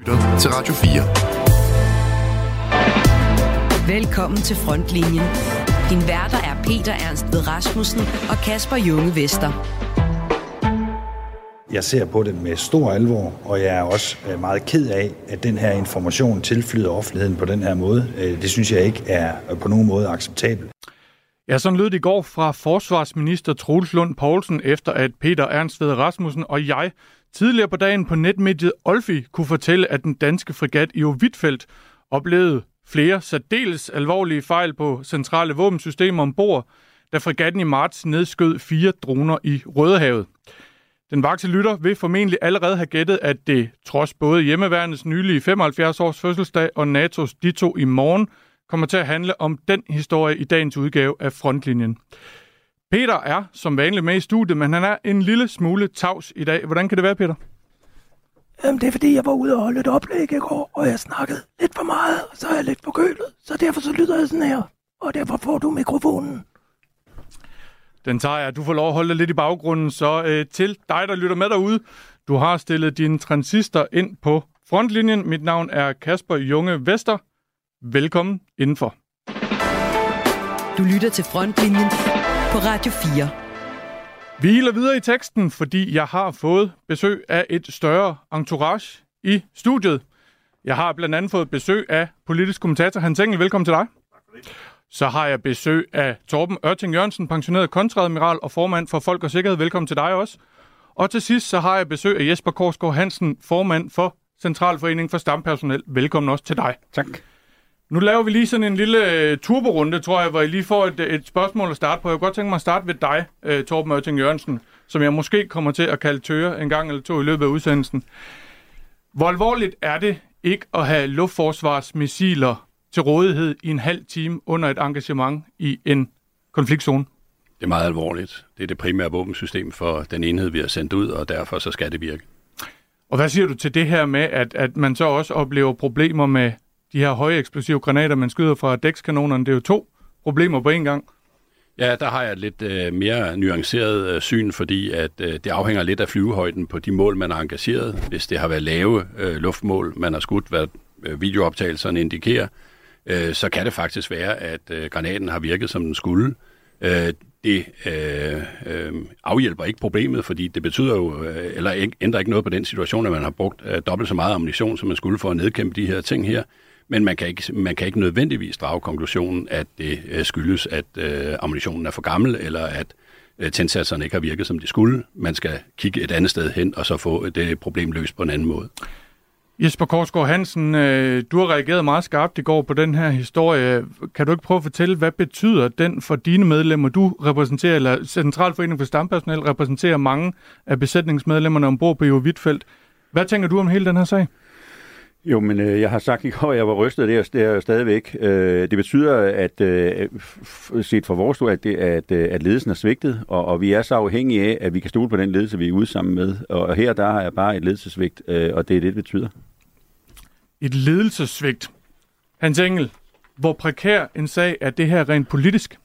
Lytter til Radio 4. Velkommen til Frontlinjen. Din værter er Peter Ernst Ved Rasmussen og Kasper Junge Vester. Jeg ser på det med stor alvor, og jeg er også meget ked af, at den her information tilflyder offentligheden på den her måde. Det synes jeg ikke er på nogen måde acceptabelt. Ja, sådan lød det i går fra forsvarsminister Troels Lund Poulsen, efter at Peter Ernst Ved Rasmussen og jeg tidligere på dagen på netmediet Olfi kunne fortælle, at den danske fregat Iver Huitfeldt oplevede flere særdeles alvorlige fejl på centrale våbensystemer ombord, da fregatten i marts nedskød 4 droner i Rødehavet. Den vakse lytter vil formentlig allerede have gættet, at det trods både hjemmeværnets nylige 75 års fødselsdag og NATO's ditto i morgen kommer til at handle om den historie i dagens udgave af Frontlinjen. Peter er som vanligt med i studiet, men han er en lille smule tavs i dag. Hvordan kan det være, Peter? Det er fordi, jeg var ude og holde et oplæg i går, og jeg snakkede lidt for meget, og så er jeg lidt forkølet. Så derfor så lyder jeg sådan her, og derfor får du mikrofonen. Den tager jeg. Du får lov at holde dig lidt i baggrunden, så til dig, der lytter med derude. Du har stillet din transistor ind på Frontlinjen. Mit navn er Kasper Junge Vester. Velkommen indenfor. Du lytter til Frontlinjen på Radio 4. Vi hiler videre i teksten, fordi jeg har fået besøg af et større entourage i studiet. Jeg har blandt andet fået besøg af politisk kommentator Hans Engel. Velkommen til dig. Tak for det. Så har jeg besøg af Torben Ørting Jørgensen, pensioneret kontreadmiral og formand for Folk og Sikkerhed. Velkommen til dig også. Og til sidst så har jeg besøg af Jesper Korsgaard Hansen, formand for Centralforeningen for Stampersonel. Velkommen også til dig. Tak. Nu laver vi lige sådan en lille turborunde, tror jeg, hvor I lige får et spørgsmål at starte på. Jeg kunne godt tænke mig at starte ved dig, Torben Ørting Jørgensen, som jeg måske kommer til at kalde tøre en gang eller to i løbet af udsendelsen. Hvor alvorligt er det ikke at have luftforsvarsmissiler til rådighed i en halv time under et engagement i en konfliktzone? Det er meget alvorligt. Det er det primære våbensystem for den enhed, vi har sendt ud, og derfor så skal det virke. Og hvad siger du til det her med, at man så også oplever problemer med de her høje eksplosive granater, man skyder fra dækskanonerne? Det er jo 2 problemer på én gang. Ja, der har jeg et lidt mere nuanceret syn, fordi at det afhænger lidt af flyvehøjden på de mål, man har engageret. Hvis det har været lave luftmål, man har skudt, hvad videooptagelserne indikerer, så kan det faktisk være, at granaten har virket, som den skulle. Det afhjælper ikke problemet, fordi det betyder jo, eller ændrer ikke noget på den situation, at man har brugt dobbelt så meget ammunition, som man skulle for at nedkæmpe de her ting her. Men man kan ikke nødvendigvis drage konklusionen, at det skyldes, at ammunitionen er for gammel, eller at tændsatserne ikke har virket, som de skulle. Man skal kigge et andet sted hen, og så få det problem løst på en anden måde. Jesper Korsgaard Hansen, du har reageret meget skarpt i går på den her historie. Kan du ikke prøve at fortælle, hvad betyder den for dine medlemmer? Du repræsenterer, eller Centralforeningen for Stampersonel repræsenterer mange af besætningsmedlemmerne ombord på Iver Huitfeldt. Hvad tænker du om hele den her sag? Jo, men jeg har sagt i går, at jeg var rystet, det er stadigvæk. Det betyder, at set fra vores stol, at ledelsen er svigtet, og vi er så afhængige af, at vi kan stole på den ledelse, vi er ude sammen med. Og her der er bare et ledelsesvigt, og det er det betyder. Et ledelsesvigt. Hans Engel, hvor prekær en sag er det her rent politisk?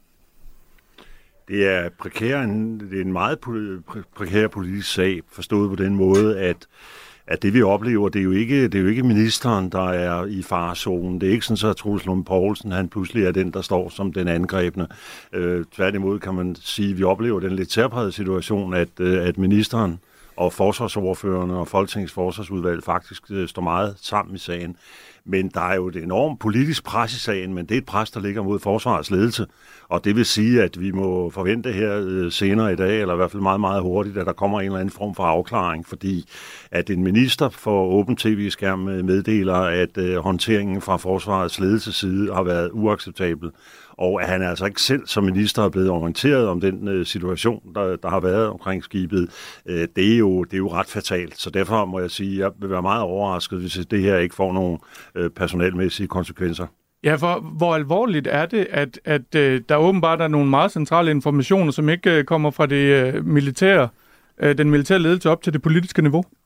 Det er en meget prekær politisk sag, forstået på den måde, at det vi oplever, det er jo ikke ministeren, der er i farezonen. Det er ikke sådan, at Troels Lund Poulsen, han pludselig er den, der står som den angrebne. Tværtimod kan man sige, at vi oplever den lidt særprægede situation, at ministeren og forsvarsordførerne og Folketingets forsvarsudvalg faktisk står meget sammen i sagen. Men der er jo et enormt politisk pres i sagen, men det er et pres, der ligger mod forsvarets ledelse. Og det vil sige, at vi må forvente her senere i dag, eller i hvert fald meget, meget hurtigt, at der kommer en eller anden form for afklaring, fordi at en minister for åben tv-skærm meddeler, at håndteringen fra forsvarets ledelses side har været uacceptabel, og at han altså ikke selv som minister er blevet orienteret om den situation, der har været omkring skibet. Det er jo ret fatalt, så derfor må jeg sige, at jeg vil være meget overrasket, hvis det her ikke får nogle personalmæssige konsekvenser. Ja, for hvor alvorligt er det, at der åbenbart er nogle meget centrale informationer, som ikke kommer fra det militære, den militære ledelse op til det politiske niveau?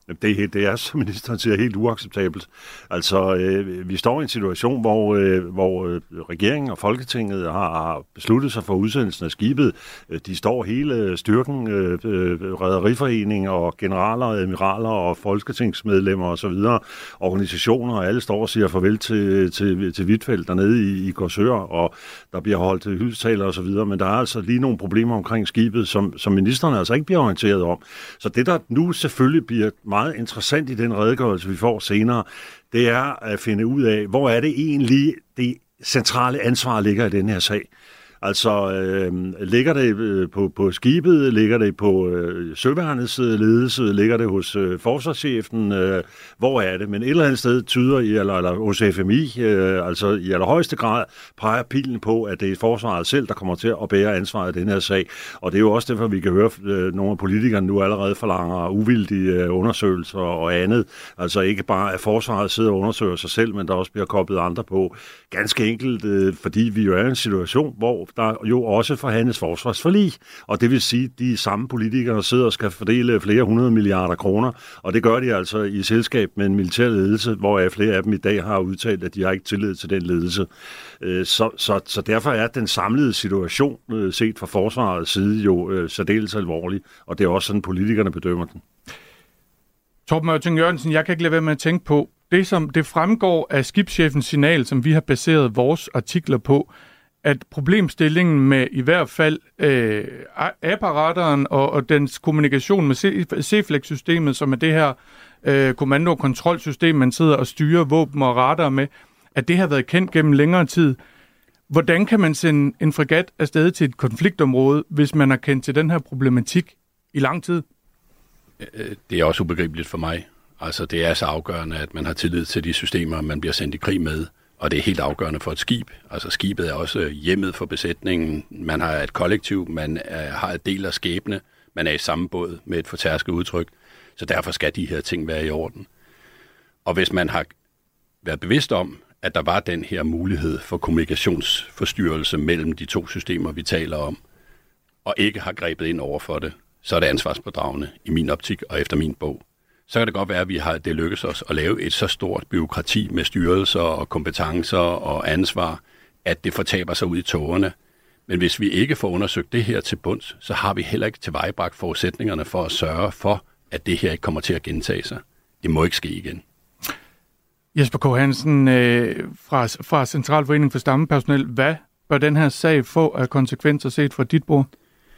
Det er, som ministeren siger, helt uacceptabelt. Altså, vi står i en situation, hvor regeringen og Folketinget har besluttet sig for udsendelsen af skibet. De står hele styrken, rederiforeninger og generaler, admiraler og folketingsmedlemmer osv., organisationer, og alle står og siger farvel til Huitfeldt dernede i Korsør, og der bliver holdt hyldestaler osv., men der er altså lige nogle problemer omkring skibet, som ministeren altså ikke bliver orienteret om. Så det, der nu selvfølgelig bliver meget interessant i den redegørelse, vi får senere, det er at finde ud af, hvor er det egentlig det centrale ansvar ligger i den her sag. Altså, ligger det på skibet, ligger det på søværnets ledelse, ligger det hos forsvarschefen, hvor er det? Men et eller andet sted tyder i, eller hos FMI, altså i allerhøjeste grad, peger pilen på, at det er forsvaret selv, der kommer til at bære ansvaret i den her sag. Og det er jo også derfor, vi kan høre, nogle af politikerne nu allerede forlanger uvildige undersøgelser og andet. Altså ikke bare, at forsvaret sidder og undersøger sig selv, men der også bliver koblet andre på. Ganske enkelt, fordi vi jo er i en situation, hvor der jo også forhandles forsvarsforlig, og det vil sige, at de samme politikere sidder og skal fordele flere 100 milliarder kroner, og det gør de altså i selskab med en militær ledelse, hvor flere af dem i dag har udtalt, at de har ikke tillid til den ledelse. Så derfor er den samlede situation set fra forsvarets side jo særdeles alvorlig, og det er også sådan, politikerne bedømmer den. Torben Ørting Jørgensen, jeg kan ikke lade være med at tænke på, det fremgår af skibschefens signal, som vi har baseret vores artikler på, at problemstillingen med i hvert fald apparateren og dens kommunikation med CFLEX-systemet, som er det her kommando- og kontrolsystem, man sidder og styrer våben og radar med, at det har været kendt gennem længere tid. Hvordan kan man sende en fregat afsted til et konfliktområde, hvis man har kendt til den her problematik i lang tid? Det er også ubegribeligt for mig. Altså, det er så afgørende, at man har tillid til de systemer, man bliver sendt i krig med. Og det er helt afgørende for et skib. Altså skibet er også hjemmet for besætningen. Man har et kollektiv, man har et del af skæbne, man er i samme båd med et fortærsket udtryk. Så derfor skal de her ting være i orden. Og hvis man har været bevidst om, at der var den her mulighed for kommunikationsforstyrrelse mellem de to systemer, vi taler om, og ikke har grebet ind over for det, så er det ansvarspådragende i min optik og efter min bog. Så kan det godt være, at det lykkes os at lave et så stort byråkrati med styrelser og kompetencer og ansvar, at det fortaber sig ud i tågerne. Men hvis vi ikke får undersøgt det her til bunds, så har vi heller ikke tilvejebragt forudsætningerne for at sørge for, at det her ikke kommer til at gentage sig. Det må ikke ske igen. Jesper K. Hansen fra Centralforeningen for Stammepersonel. Hvad bør den her sag få af konsekvenser set fra dit bord?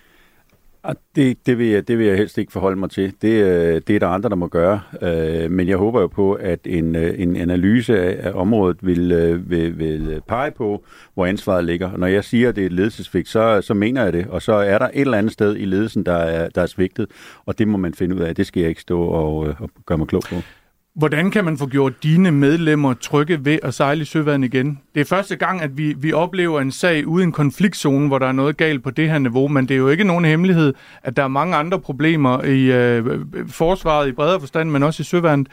Det vil jeg helst ikke forholde mig til. Det er der andre, der må gøre. Men jeg håber jo på, at en analyse af området vil pege på, hvor ansvaret ligger. Når jeg siger, at det er et ledelsessvigt, så mener jeg det. Og så er der et eller andet sted i ledelsen, der er svigtet. Og det må man finde ud af. Det skal jeg ikke stå og gøre mig klog på. Hvordan kan man få gjort dine medlemmer trygge ved at sejle i søværden igen? Det er første gang, at vi oplever en sag uden en konfliktzone, hvor der er noget galt på det her niveau, men det er jo ikke nogen hemmelighed, at der er mange andre problemer i forsvaret i bredere forstand, men også i søværnet.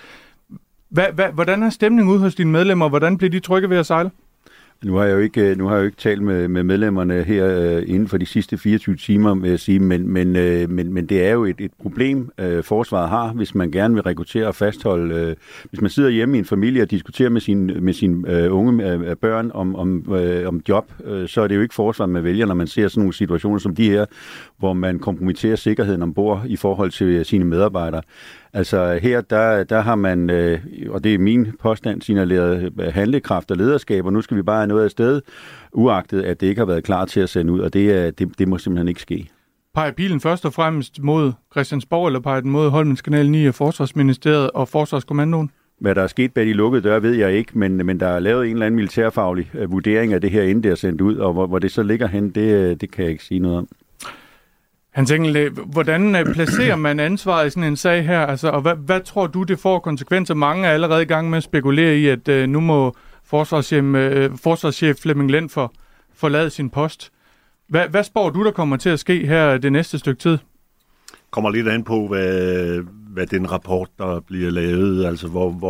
Hvordan er stemningen ude hos dine medlemmer? Hvordan bliver de trygge ved at sejle? Nu har jeg jo ikke talt med medlemmerne her inden for de sidste 24 timer, vil jeg sige, men det er jo et problem, forsvaret har, hvis man gerne vil rekruttere og fastholde. Hvis man sidder hjemme i en familie og diskuterer med sine unge børn om job, så er det jo ikke forsvaret, man vælger, når man ser sådan nogle situationer som de her, hvor man kompromitterer sikkerheden ombord i forhold til sine medarbejdere. Altså her, der har man, og det er min påstand, signaleret handlekraft og lederskab, og nu skal vi bare have noget af sted, uagtet at det ikke har været klar til at sende ud, og det må simpelthen ikke ske. Peger pilen først og fremmest mod Christiansborg, eller peger den mod Holmens Kanal 9 og Forsvarsministeriet og Forsvarskommandoen? Hvad der er sket bag de lukkede døre, ved jeg ikke, men der er lavet en eller anden militærfaglig vurdering af det her, inden det er sendt ud, og hvor det så ligger hen, det kan jeg ikke sige noget om. Hans Engel, hvordan placerer man ansvaret i sådan en sag her? Altså, og hvad tror du, det får konsekvenser? Mange er allerede i gang med at spekulere i, at nu må forsvarschef Flemming Lenfer forlade sin post. Hvad spår du, der kommer til at ske her det næste stykke tid? Kommer lidt an på, hvad den rapport, der bliver lavet, altså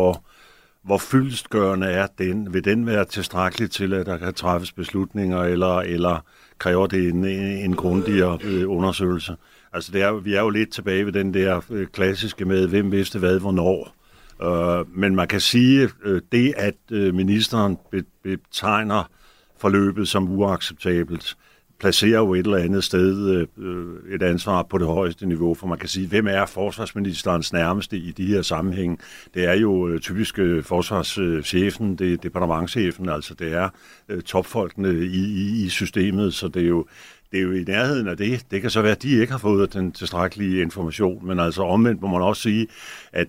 hvor fyldestgørende er den? Vil den være tilstrækkelig til, at der kan træffes beslutninger, eller kræver det en grundigere undersøgelse? Altså vi er jo lidt tilbage ved den der klassiske med, hvem vidste hvad, hvornår. Men man kan sige, det at ministeren betegner forløbet som uacceptabelt, placerer jo et eller andet sted et ansvar på det højeste niveau, for man kan sige, hvem er forsvarsministerens nærmeste i de her sammenhæng? Det er jo typisk forsvarschefen, det er departementschefen, altså det er topfolkene i systemet, så det er jo i nærheden af det. Det kan så være, at de ikke har fået den tilstrækkelige information, men altså omvendt må man også sige, at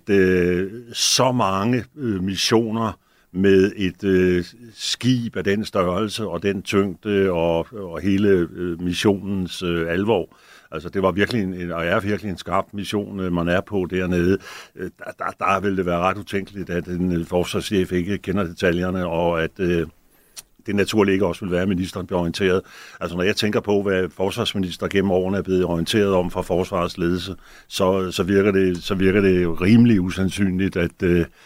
så mange missioner med et skib af den størrelse og den tyngde og hele missionens alvor. Altså det var virkelig og er virkelig en skarp mission, man er på dernede. Der vil det være ret utænkeligt, at en forsvarschef ikke kender detaljerne, og at det naturligt ikke også vil være, at ministeren bliver orienteret. Altså når jeg tænker på, hvad forsvarsminister gennem årene er blevet orienteret om fra forsvarets ledelse, så virker det rimelig usandsynligt, at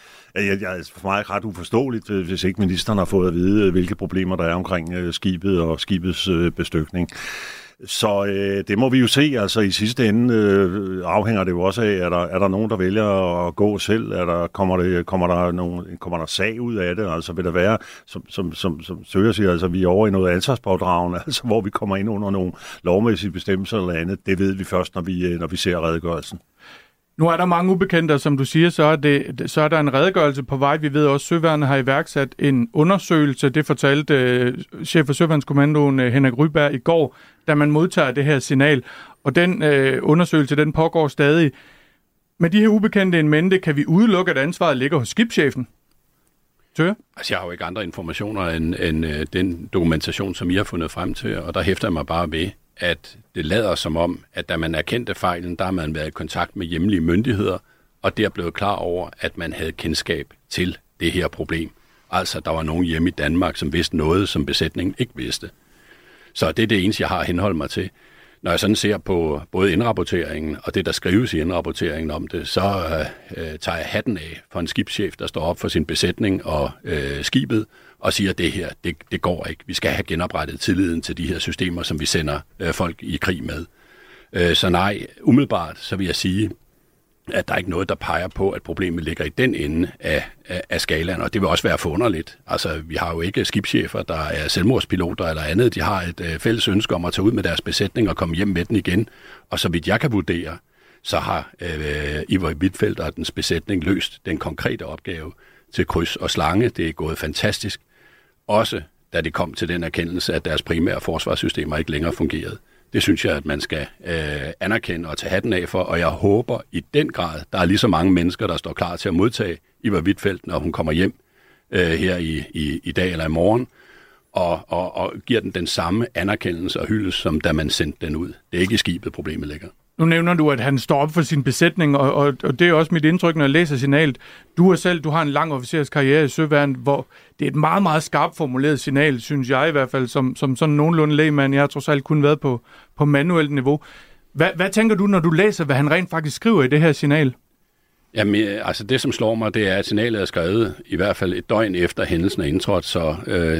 for mig er ret uforståeligt, hvis ikke ministeren har fået at vide, hvilke problemer der er omkring skibet og skibets bestykning. Så det må vi jo se. Altså i sidste ende afhænger det jo også af, er der nogen, der vælger at gå selv? Kommer der sag ud af det? Altså vil der være, som Søger siger, altså vi er over i noget ansvarspådragende, altså hvor vi kommer ind under nogle lovmæssige bestemmelser eller andet. Det ved vi først, når vi ser redegørelsen. Nu er der mange ubekendte, som du siger, så er der en redegørelse på vej. Vi ved også, at Søværnet har iværksat en undersøgelse. Det fortalte chef for Søværnskommandoen Henrik Ryberg i går, da man modtager det her signal. Og den undersøgelse, den pågår stadig. Med de her ubekendte en mente, kan vi udelukke, at ansvaret ligger hos skibschefen? Søger? Altså, jeg har jo ikke andre informationer end den dokumentation, som I har fundet frem til, og der hæfter jeg mig bare ved, at det lader som om, at da man erkendte fejlen, der har man været i kontakt med hjemlige myndigheder, og der blev klar over, at man havde kendskab til det her problem. Altså, der var nogen hjemme i Danmark, som vidste noget, som besætningen ikke vidste. Så det er det eneste, jeg har henholdt mig til. Når jeg sådan ser på både indrapporteringen og det, der skrives i indrapporteringen om det, så tager jeg hatten af for en skibschef, der står op for sin besætning og skibet, og siger, at det her, det går ikke. Vi skal have genoprettet tilliden til de her systemer, som vi sender folk i krig med. Så nej, umiddelbart så vil jeg sige, at der er ikke noget, der peger på, at problemet ligger i den ende af skalaen, og det vil også være forunderligt. Altså, vi har jo ikke skibschefer, der er selvmordspiloter eller andet. De har et fælles ønske om at tage ud med deres besætning og komme hjem med den igen. Og så vidt jeg kan vurdere, så har Ivar Huitfeldt og dens besætning løst den konkrete opgave til kryds og slange. Det er gået fantastisk. Også da det kom til den erkendelse, at deres primære forsvarssystemer ikke længere fungerede. Det synes jeg, at man skal anerkende og tage hatten af for, og jeg håber i den grad, der er lige så mange mennesker, der står klar til at modtage Ivar Huitfeldt, når hun kommer hjem her i dag eller i morgen, og giver den samme anerkendelse og hyldest, som da man sendte den ud. Det er ikke i skibet, problemet ligger. Nu nævner du, at han står op for sin besætning, og det er også mit indtryk, når jeg læser signalet. Du har en lang officerskarriere i Søværnet, hvor det er et meget, meget skarpt formuleret signal, synes jeg i hvert fald, som sådan nogenlunde lægmand. Jeg har trods alt kun været på manuelt niveau. Hvad tænker du, når du læser, hvad han rent faktisk skriver i det her signal? Jamen, altså det, som slår mig, det er, at signalet er skrevet i hvert fald et døgn efter hændelsen er indtrådt, så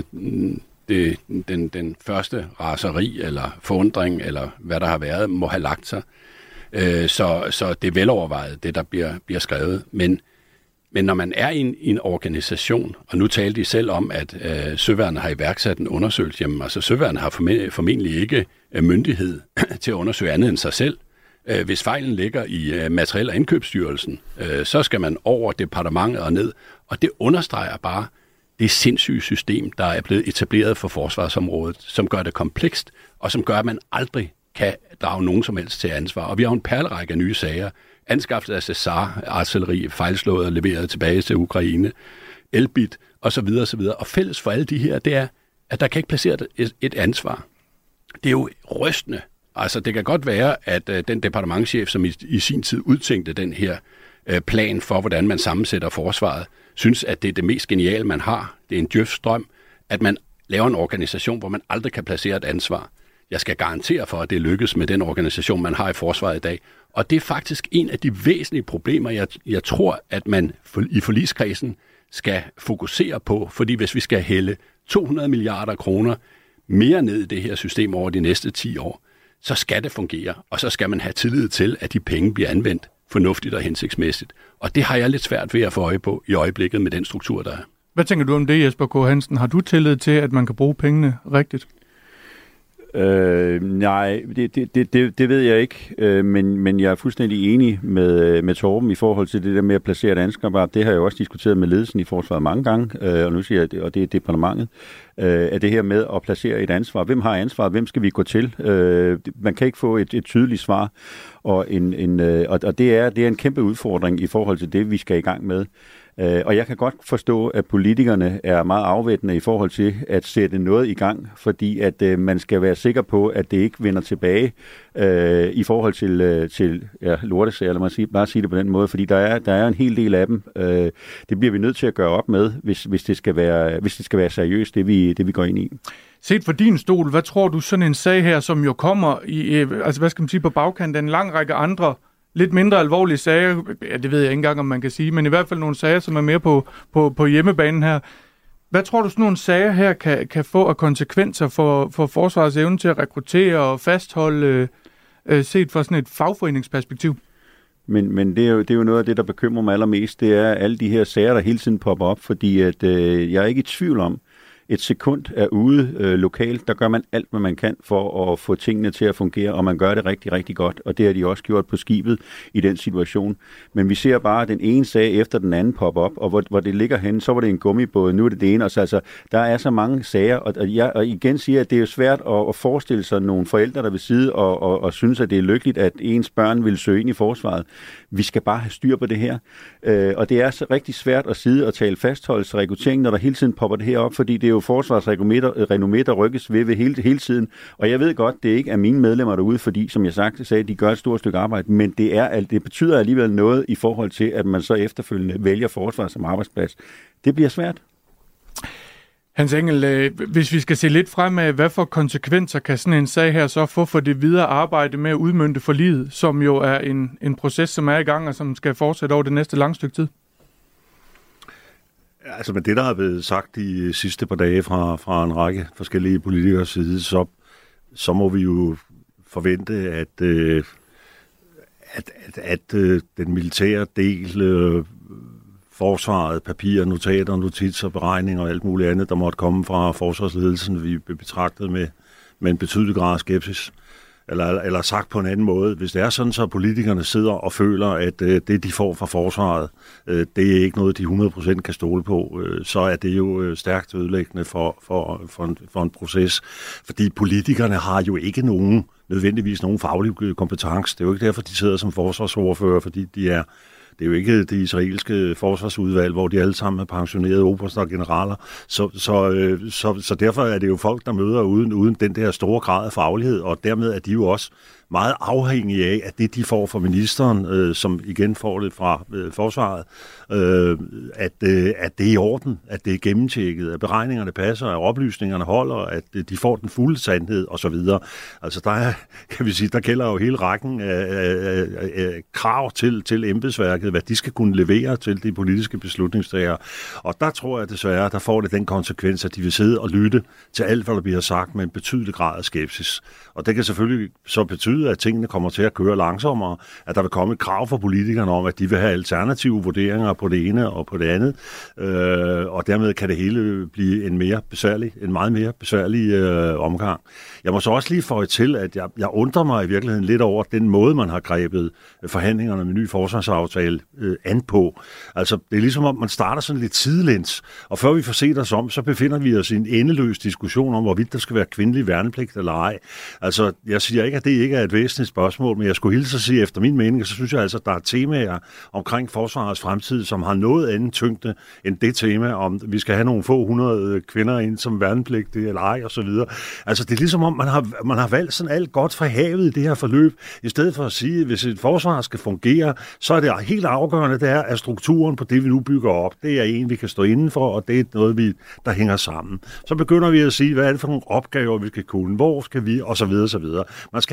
den første raseri eller forundring, eller hvad der har været, må have lagt sig. Så det er velovervejet, det der bliver skrevet. Men når man er i en organisation, og nu talte de selv om, at Søværnet har iværksat en undersøgelse, jamen altså Søværnet har formentlig ikke myndighed til at undersøge andet end sig selv. Hvis fejlen ligger i Materiel- og Indkøbsstyrelsen, så skal man over departementet og ned, og det understreger bare det sindssyge system, der er blevet etableret for forsvarsområdet, som gør det komplekst, og som gør, at man aldrig kan drage nogen som helst til ansvar. Og vi har en perlerække af nye sager. Anskaffelse af Cesar-artilleri, fejlslået og leveret tilbage til Ukraine, Elbit osv. osv. Og fælles for alle de her, det er, at der kan ikke placere et ansvar. Det er jo rystende. Altså, det kan godt være, at den departementschef, som i sin tid udtænkte den her plan for, hvordan man sammensætter forsvaret, synes, at det er det mest geniale, man har. Det er en djøfstrøm, at man laver en organisation, hvor man aldrig kan placere et ansvar. Jeg skal garantere for, at det lykkes med den organisation, man har i forsvaret i dag. Og det er faktisk en af de væsentlige problemer, jeg tror, at man i forligskredsen skal fokusere på. Fordi hvis vi skal hælde 200 milliarder kroner mere ned i det her system over de næste 10 år, så skal det fungere, og så skal man have tillid til, at de penge bliver anvendt fornuftigt og hensigtsmæssigt. Og det har jeg lidt svært ved at få øje på i øjeblikket med den struktur, der er. Hvad tænker du om det, Jesper K. Hansen? Har du tillid til, at man kan bruge pengene rigtigt? Nej, det ved jeg ikke, men jeg er fuldstændig enig med Torben i forhold til det der med at placere et ansvar. Det har jeg jo også diskuteret med ledelsen i forsvaret mange gange, og nu siger jeg det, og det er departementet, at det her med at placere et ansvar. Hvem har ansvaret? Hvem skal vi gå til? Man kan ikke få et tydeligt svar, og det er en kæmpe udfordring i forhold til det, vi skal i gang med. Og jeg kan godt forstå, at politikerne er meget afvættende i forhold til at sætte noget i gang, fordi at man skal være sikker på, at det ikke vender tilbage i forhold til lortesager, lad mig bare sige det på den måde, fordi der er en hel del af dem. Det bliver vi nødt til at gøre op med, hvis det skal være seriøst, det vi går ind i. Set fra din stol, hvad tror du sådan en sag her, som jo kommer i, altså hvad skal man sige, på bagkant af en lang række andre lidt mindre alvorlige sager, ja, det ved jeg ikke engang, om man kan sige, men i hvert fald nogle sager, som er mere på hjemmebanen her. Hvad tror du, sådan nogle sager her kan få af konsekvenser for forsvarets evne til at rekruttere og fastholde, set fra sådan et fagforeningsperspektiv? Men det er jo noget af det, der bekymrer mig allermest, det er alle de her sager, der hele tiden popper op, fordi at, jeg er ikke i tvivl om, et sekund er ude lokalt, der gør man alt, hvad man kan for at få tingene til at fungere, og man gør det rigtig, rigtig godt, og det har de også gjort på skibet i den situation. Men vi ser bare den ene sag efter den anden poppe op, og hvor det ligger henne, så var det en gummibåd, nu er det ene, og så altså, der er så mange sager, og igen siger, at det er jo svært at forestille sig nogle forældre, der vil sidde og synes, at det er lykkeligt, at ens børn vil søge ind i forsvaret. Vi skal bare have styr på det her, og det er så rigtig svært at sidde og tale fastholdelse og rekruttering, når der hele tiden popper det her op, fordi det er jo forsvarsrenommé, der rykkes ved hele tiden. Og jeg ved godt, det ikke er mine medlemmer derude, fordi, som jeg sagde, de gør et stort stykke arbejde, men det betyder alligevel noget i forhold til, at man så efterfølgende vælger forsvar som arbejdsplads. Det bliver svært. Hans Engel, hvis vi skal se lidt fremad, hvad for konsekvenser kan sådan en sag her så få for det videre arbejde med at udmønte forliget, som jo er en proces, som er i gang, og som skal fortsætte over det næste lange stykke tid? Altså med det, der er blevet sagt de sidste par dage fra en række forskellige politikers side, så må vi jo forvente, at den militære del, forsvaret, papirer, notater, notitser, beregninger og alt muligt andet, der måtte komme fra forsvarsledelsen, vi bliver betragtet med en betydelig grad af skepsis. Eller sagt på en anden måde, hvis det er sådan, så politikerne sidder og føler, at det, de får fra forsvaret, det er ikke noget, de 100% kan stole på, så er det jo stærkt ødelæggende for en proces. Fordi politikerne har jo ikke nødvendigvis nogen faglig kompetence. Det er jo ikke derfor, de sidder som forsvarsordfører, fordi det er jo ikke det israelske forsvarsudvalg, hvor de alle sammen er pensionerede oberster og generaler. Så derfor er det jo folk, der møder uden den der store grad af faglighed, og dermed er de jo også meget afhængige af, at det, de får fra ministeren, som igen får det fra forsvaret, at det er i orden, at det er gennemtjekket, at beregningerne passer, at oplysningerne holder, at de får den fulde sandhed osv. Altså der gælder jo hele rækken af krav til embedsværket, hvad de skal kunne levere til de politiske beslutningstagere. Og der tror jeg desværre, der får det den konsekvens, at de vil sidde og lytte til alt, hvad der bliver sagt med en betydelig grad af skepsis. Og det kan selvfølgelig så betyde, at tingene kommer til at køre langsommere, at der vil komme et krav fra politikerne om, at de vil have alternative vurderinger på det ene og på det andet, og dermed kan det hele blive en meget mere besværlig omgang. Jeg må så også lige føje til, at jeg undrer mig i virkeligheden lidt over den måde, man har grebet forhandlingerne med ny forsvarsaftale an på. Altså, det er ligesom om, man starter sådan lidt sidelæns, og før vi får set os om, så befinder vi os i en endeløs diskussion om, hvorvidt der skal være kvindelig værnepligt eller ej. Altså, jeg siger ikke, at det ikke er et væsentligt spørgsmål, men jeg skulle hilse at sige, efter min mening, så synes jeg altså, at der er temaer omkring forsvarets fremtid, som har noget anden tyngde end det tema, om vi skal have nogle få 100 kvinder ind som værnepligtige eller ej, og så videre. Altså, det er ligesom om, man har valgt sådan alt godt fra havet i det her forløb, i stedet for at sige, at hvis et forsvar skal fungere, så er det helt afgørende, det er, at strukturen på det, vi nu bygger op, det er en, vi kan stå indenfor, og det er noget, der hænger sammen. Så begynder vi at sige, hvad er det for nogle opgaver, vi skal kunne, hvor skal vi, og så videre, så videre. Man skal have en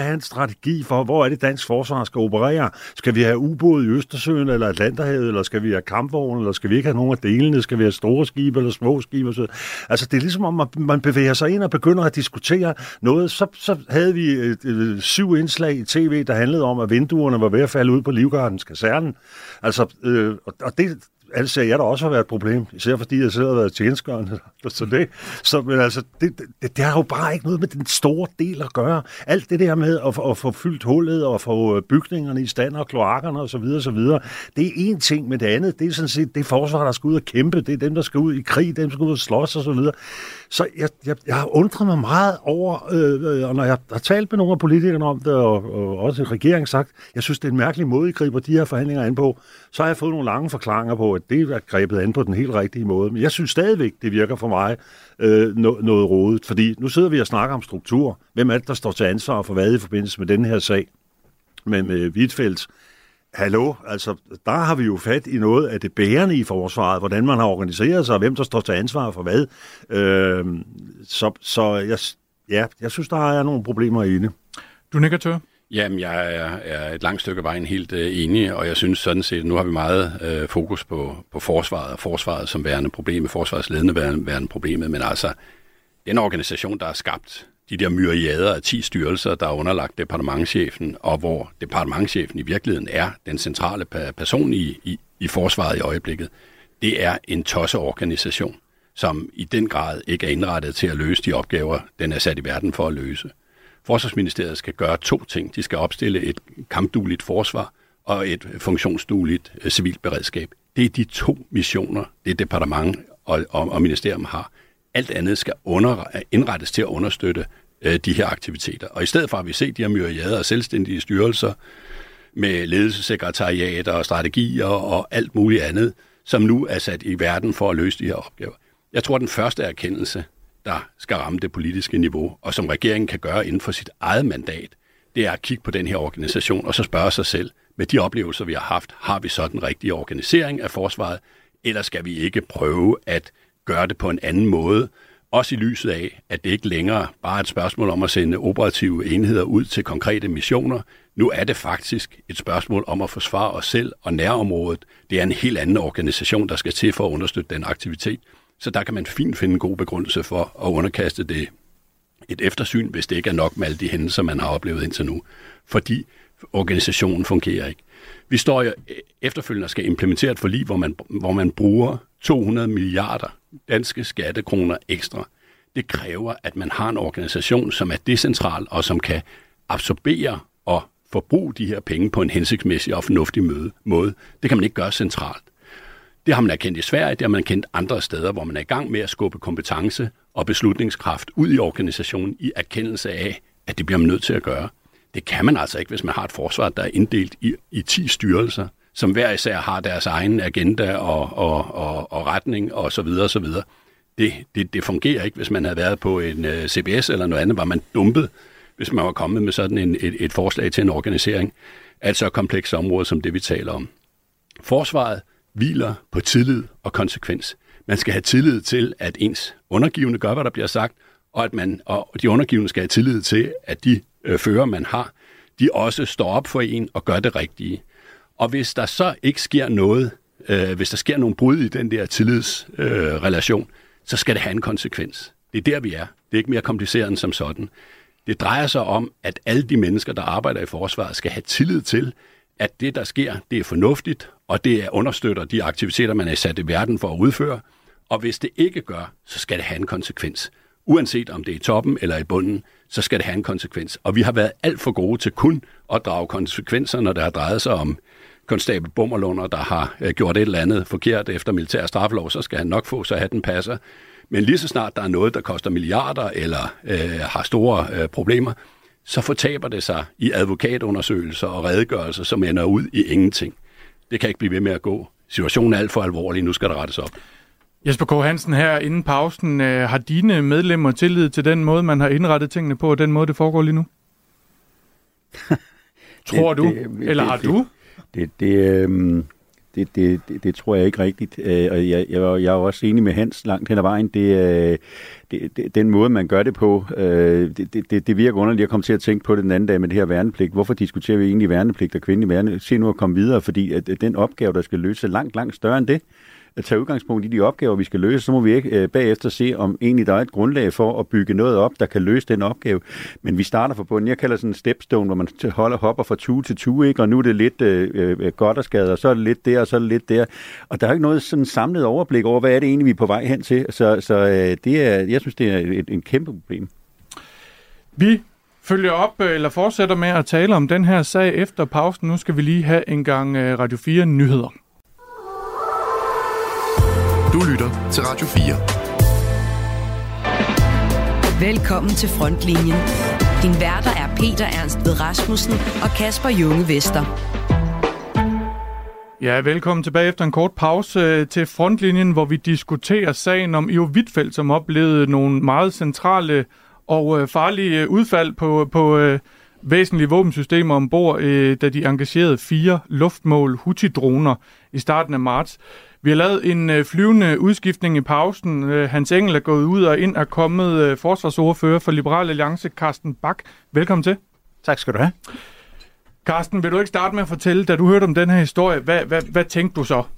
strategi for, hvor er det dansk forsvar skal operere? Skal vi have ubåde i Østersøen eller Atlanterhavet, eller skal vi have kampvogne, eller skal vi ikke have nogen af delene? Skal vi have store skibe eller små skibe? Altså, det er ligesom, om man bevæger sig ind og begynder at diskutere noget. Så havde vi 7 indslag i tv, der handlede om, at vinduerne var ved at falde ud på Livgardens kaserne. Altså, og det... Altså, jeg der også har været et problem, især fordi jeg selv har været tjenestgørende. Men altså, det har jo bare ikke noget med den store del at gøre. Alt det der med at få fyldt hullet og få bygningerne i stand og kloakkerne osv., det er én ting, med det andet, det er sådan set det forsvar, der skal ud og kæmpe, det er dem, der skal ud i krig, dem, der skal ud og slås osv. Så jeg har undret mig meget over, og når jeg har talt med nogle af politikerne om det, og også regeringen sagt, jeg synes, det er en mærkelig måde, I griber de her forhandlinger an på, så har jeg fået nogle lange forklaringer på, at det er grebet an på den helt rigtige måde. Men jeg synes stadigvæk, det virker for mig noget rodet, fordi nu sidder vi og snakker om struktur. Hvem er det, der står til ansvar for hvad i forbindelse med den her sag? Men med Huitfeldt, hallo, altså der har vi jo fat i noget af det bærende i forsvaret, hvordan man har organiseret sig, og hvem der står til ansvar for hvad. Jeg synes, der er nogle problemer i det. Du nikker, Tør? Jamen, jeg er et langt stykke vejen helt enig, og jeg synes sådan set, nu har vi meget fokus på forsvaret, og forsvaret som værende problemet, forsvarets ledende værende problemet, men altså, den organisation, der er skabt, de der myriader af 10 styrelser, der er underlagt departementschefen, og hvor departementschefen i virkeligheden er den centrale person i forsvaret i øjeblikket, det er en tosseorganisation, som i den grad ikke er indrettet til at løse de opgaver, den er sat i verden for at løse. Forsvarsministeriet skal gøre 2 ting. De skal opstille et kampdueligt forsvar og et funktionsdueligt civilt beredskab. Det er de 2 missioner, det departement og ministerium har. Alt andet skal indrettes til at understøtte de her aktiviteter. Og i stedet for at vi ser de her myriader af selvstændige styrelser med ledelsessekretariater og strategier og alt muligt andet, som nu er sat i verden for at løse de her opgaver. Jeg tror, den første erkendelse, der skal ramme det politiske niveau, og som regeringen kan gøre inden for sit eget mandat, det er at kigge på den her organisation og så spørge sig selv, med de oplevelser, vi har haft, har vi så den rigtige organisering af forsvaret, eller skal vi ikke prøve at gøre det på en anden måde, også i lyset af, at det ikke længere bare er et spørgsmål om at sende operative enheder ud til konkrete missioner. Nu er det faktisk et spørgsmål om at forsvare os selv og nærområdet. Det er en helt anden organisation, der skal til for at understøtte den aktivitet. Så der kan man fint finde en god begrundelse for at underkaste det et eftersyn, hvis det ikke er nok med alle de hændelser, man har oplevet indtil nu. Fordi organisationen fungerer ikke. Vi står jo efterfølgende og skal implementere et forlig, hvor man bruger 200 milliarder danske skattekroner ekstra. Det kræver, at man har en organisation, som er decentral og som kan absorbere og forbruge de her penge på en hensigtsmæssig og fornuftig måde. Det kan man ikke gøre centralt. Det har man erkendt i Sverige, det har man erkendt andre steder, hvor man er i gang med at skubbe kompetence og beslutningskraft ud i organisationen i erkendelse af, at det bliver man nødt til at gøre. Det kan man altså ikke, hvis man har et forsvar, der er inddelt i 10 styrelser, som hver især har deres egen agenda og retning og så videre og så videre. Det fungerer ikke, hvis man havde været på en CBS eller noget andet, var man dumpet, hvis man var kommet med sådan et forslag til en organisering af et så komplekst område som det, vi taler om. Forsvaret hviler på tillid og konsekvens. Man skal have tillid til, at ens undergivende gør, hvad der bliver sagt, og de undergivende skal have tillid til, at de fører, man har, de også står op for en og gør det rigtige. Og hvis der så ikke sker noget, hvis der sker nogle brud i den der tillidsrelation, så skal det have en konsekvens. Det er der, vi er. Det er ikke mere kompliceret end som sådan. Det drejer sig om, at alle de mennesker, der arbejder i forsvaret, skal have tillid til, at det, der sker, det er fornuftigt, og det understøtter de aktiviteter, man er sat i verden for at udføre. Og hvis det ikke gør, så skal det have en konsekvens. Uanset om det er i toppen eller i bunden, så skal det have en konsekvens. Og vi har været alt for gode til kun at drage konsekvenser, når der har drejet sig om konstabel Bummerlunder, der har gjort et eller andet forkert efter militær straffelov, så skal han nok få, så hatten passer. Men lige så snart der er noget, der koster milliarder eller har store problemer, så fortaber det sig i advokatundersøgelser og redegørelser, som ender ud i ingenting. Det kan ikke blive ved med at gå. Situationen er alt for alvorlig, nu skal der rettes op. Jesper K. Hansen, her inden pausen, har dine medlemmer tillid til den måde, man har indrettet tingene på, og den måde, det foregår lige nu? Tror du? Eller har du? Det tror jeg ikke rigtigt. Og jeg er jo også enig med Hans langt hen ad vejen. Den måde, man gør det på, det virker underligt at komme til at tænke på det den anden dag med det her værnepligt. Hvorfor diskuterer vi egentlig værnepligt og kvindelig værnepligt? Se nu at komme videre, fordi at den opgave, der skal løse, er langt større end det. At tage udgangspunkt i de opgaver, vi skal løse, så må vi ikke bagefter se, om egentlig der er et grundlag for at bygge noget op, der kan løse den opgave. Men vi starter fra bunden. Jeg kalder sådan en stepstone, hvor man hopper fra tue til tue, ikke? Og nu er det lidt godt og skadet, og så er det lidt der, og så er det lidt der. Og der er ikke noget sådan samlet overblik over, hvad er det egentlig, vi er på vej hen til. Så jeg synes, det er en kæmpe problem. Vi følger op eller fortsætter med at tale om den her sag efter pausen. Nu skal vi lige have en gang Radio 4 nyheder. Du lytter til Radio 4. Velkommen til Frontlinjen. Din værter er Peter Ernst Ved Rasmussen og Kasper Junge Vester. Ja, velkommen tilbage efter en kort pause til Frontlinjen, hvor vi diskuterer sagen om Ivo Huitfeldt, som oplevede nogle meget centrale og farlige udfald på væsentlige våbensystemer ombord, da de engagerede 4 luftmål Houthi-droner i starten af marts. Vi har lavet en flyvende udskiftning i pausen. Hans Engel er gået ud og ind er kommet forsvarsordfører for Liberal Alliance, Carsten Bach. Velkommen til. Tak skal du have. Carsten, vil du ikke starte med at fortælle, da du hørte om den her historie, hvad tænkte du så?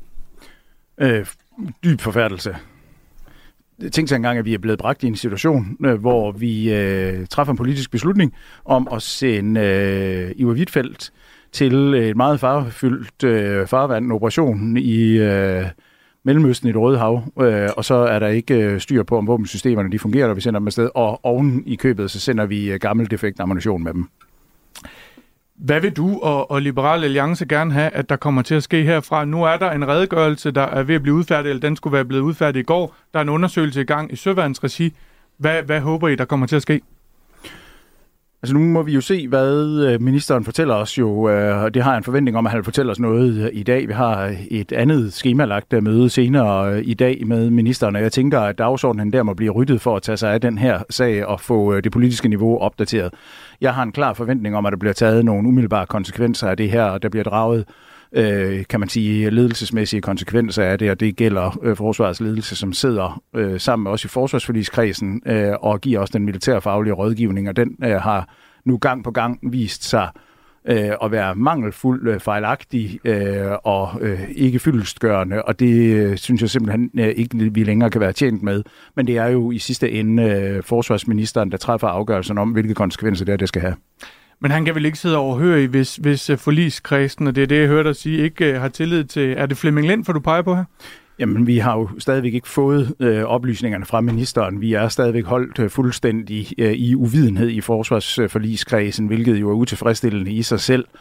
Dyb forfærdelse. Jeg tænkte engang, at vi er blevet bragt i en situation, hvor vi træffer en politisk beslutning om at sende Ivo Huitfeldt til et meget farefyldt farvand operation i Mellemøsten i Det Røde Hav, og så er der ikke styr på, om våbensystemerne de fungerer, og vi sender dem afsted, og oven i købet, så sender vi gammel defekt ammunition med dem. Hvad vil du og Liberal Alliance gerne have, at der kommer til at ske herfra? Nu er der en redegørelse, der er ved at blive udfærdiget, eller den skulle være blevet udfærdiget i går. Der er en undersøgelse i gang i Søværnets regi. Hvad håber I, der kommer til at ske? Altså nu må vi jo se, hvad ministeren fortæller os jo, og det har jeg en forventning om, at han vil fortælle os noget i dag. Vi har et andet skemalagt møde senere i dag med ministeren, og jeg tænker, at dagsordenen der må blive ryddet for at tage sig af den her sag og få det politiske niveau opdateret. Jeg har en klar forventning om, at der bliver taget nogle umiddelbare konsekvenser af det her, og der bliver draget kan man sige, ledelsesmæssige konsekvenser af det, og det gælder forsvarets ledelse, som sidder sammen med os i forsvarsforligskredsen og giver os den militærfaglige rådgivning, og den har nu gang på gang vist sig at være mangelfuld, fejlagtig og ikke fyldestgørende, og det synes jeg simpelthen ikke, vi længere kan være tjent med. Men det er jo i sidste ende forsvarsministeren, der træffer afgørelsen om, hvilke konsekvenser det skal have. Men han kan vel ikke sidde overhørig, hvis forligskredsen, og det er det, jeg hørte dig sige, ikke har tillid til. Er det Flemming Lind, for du peger på her? Jamen, vi har jo stadigvæk ikke fået oplysningerne fra ministeren. Vi er stadigvæk holdt fuldstændig i uvidenhed i forsvarsforligskredsen, hvilket jo er utilfredsstillende i sig selv.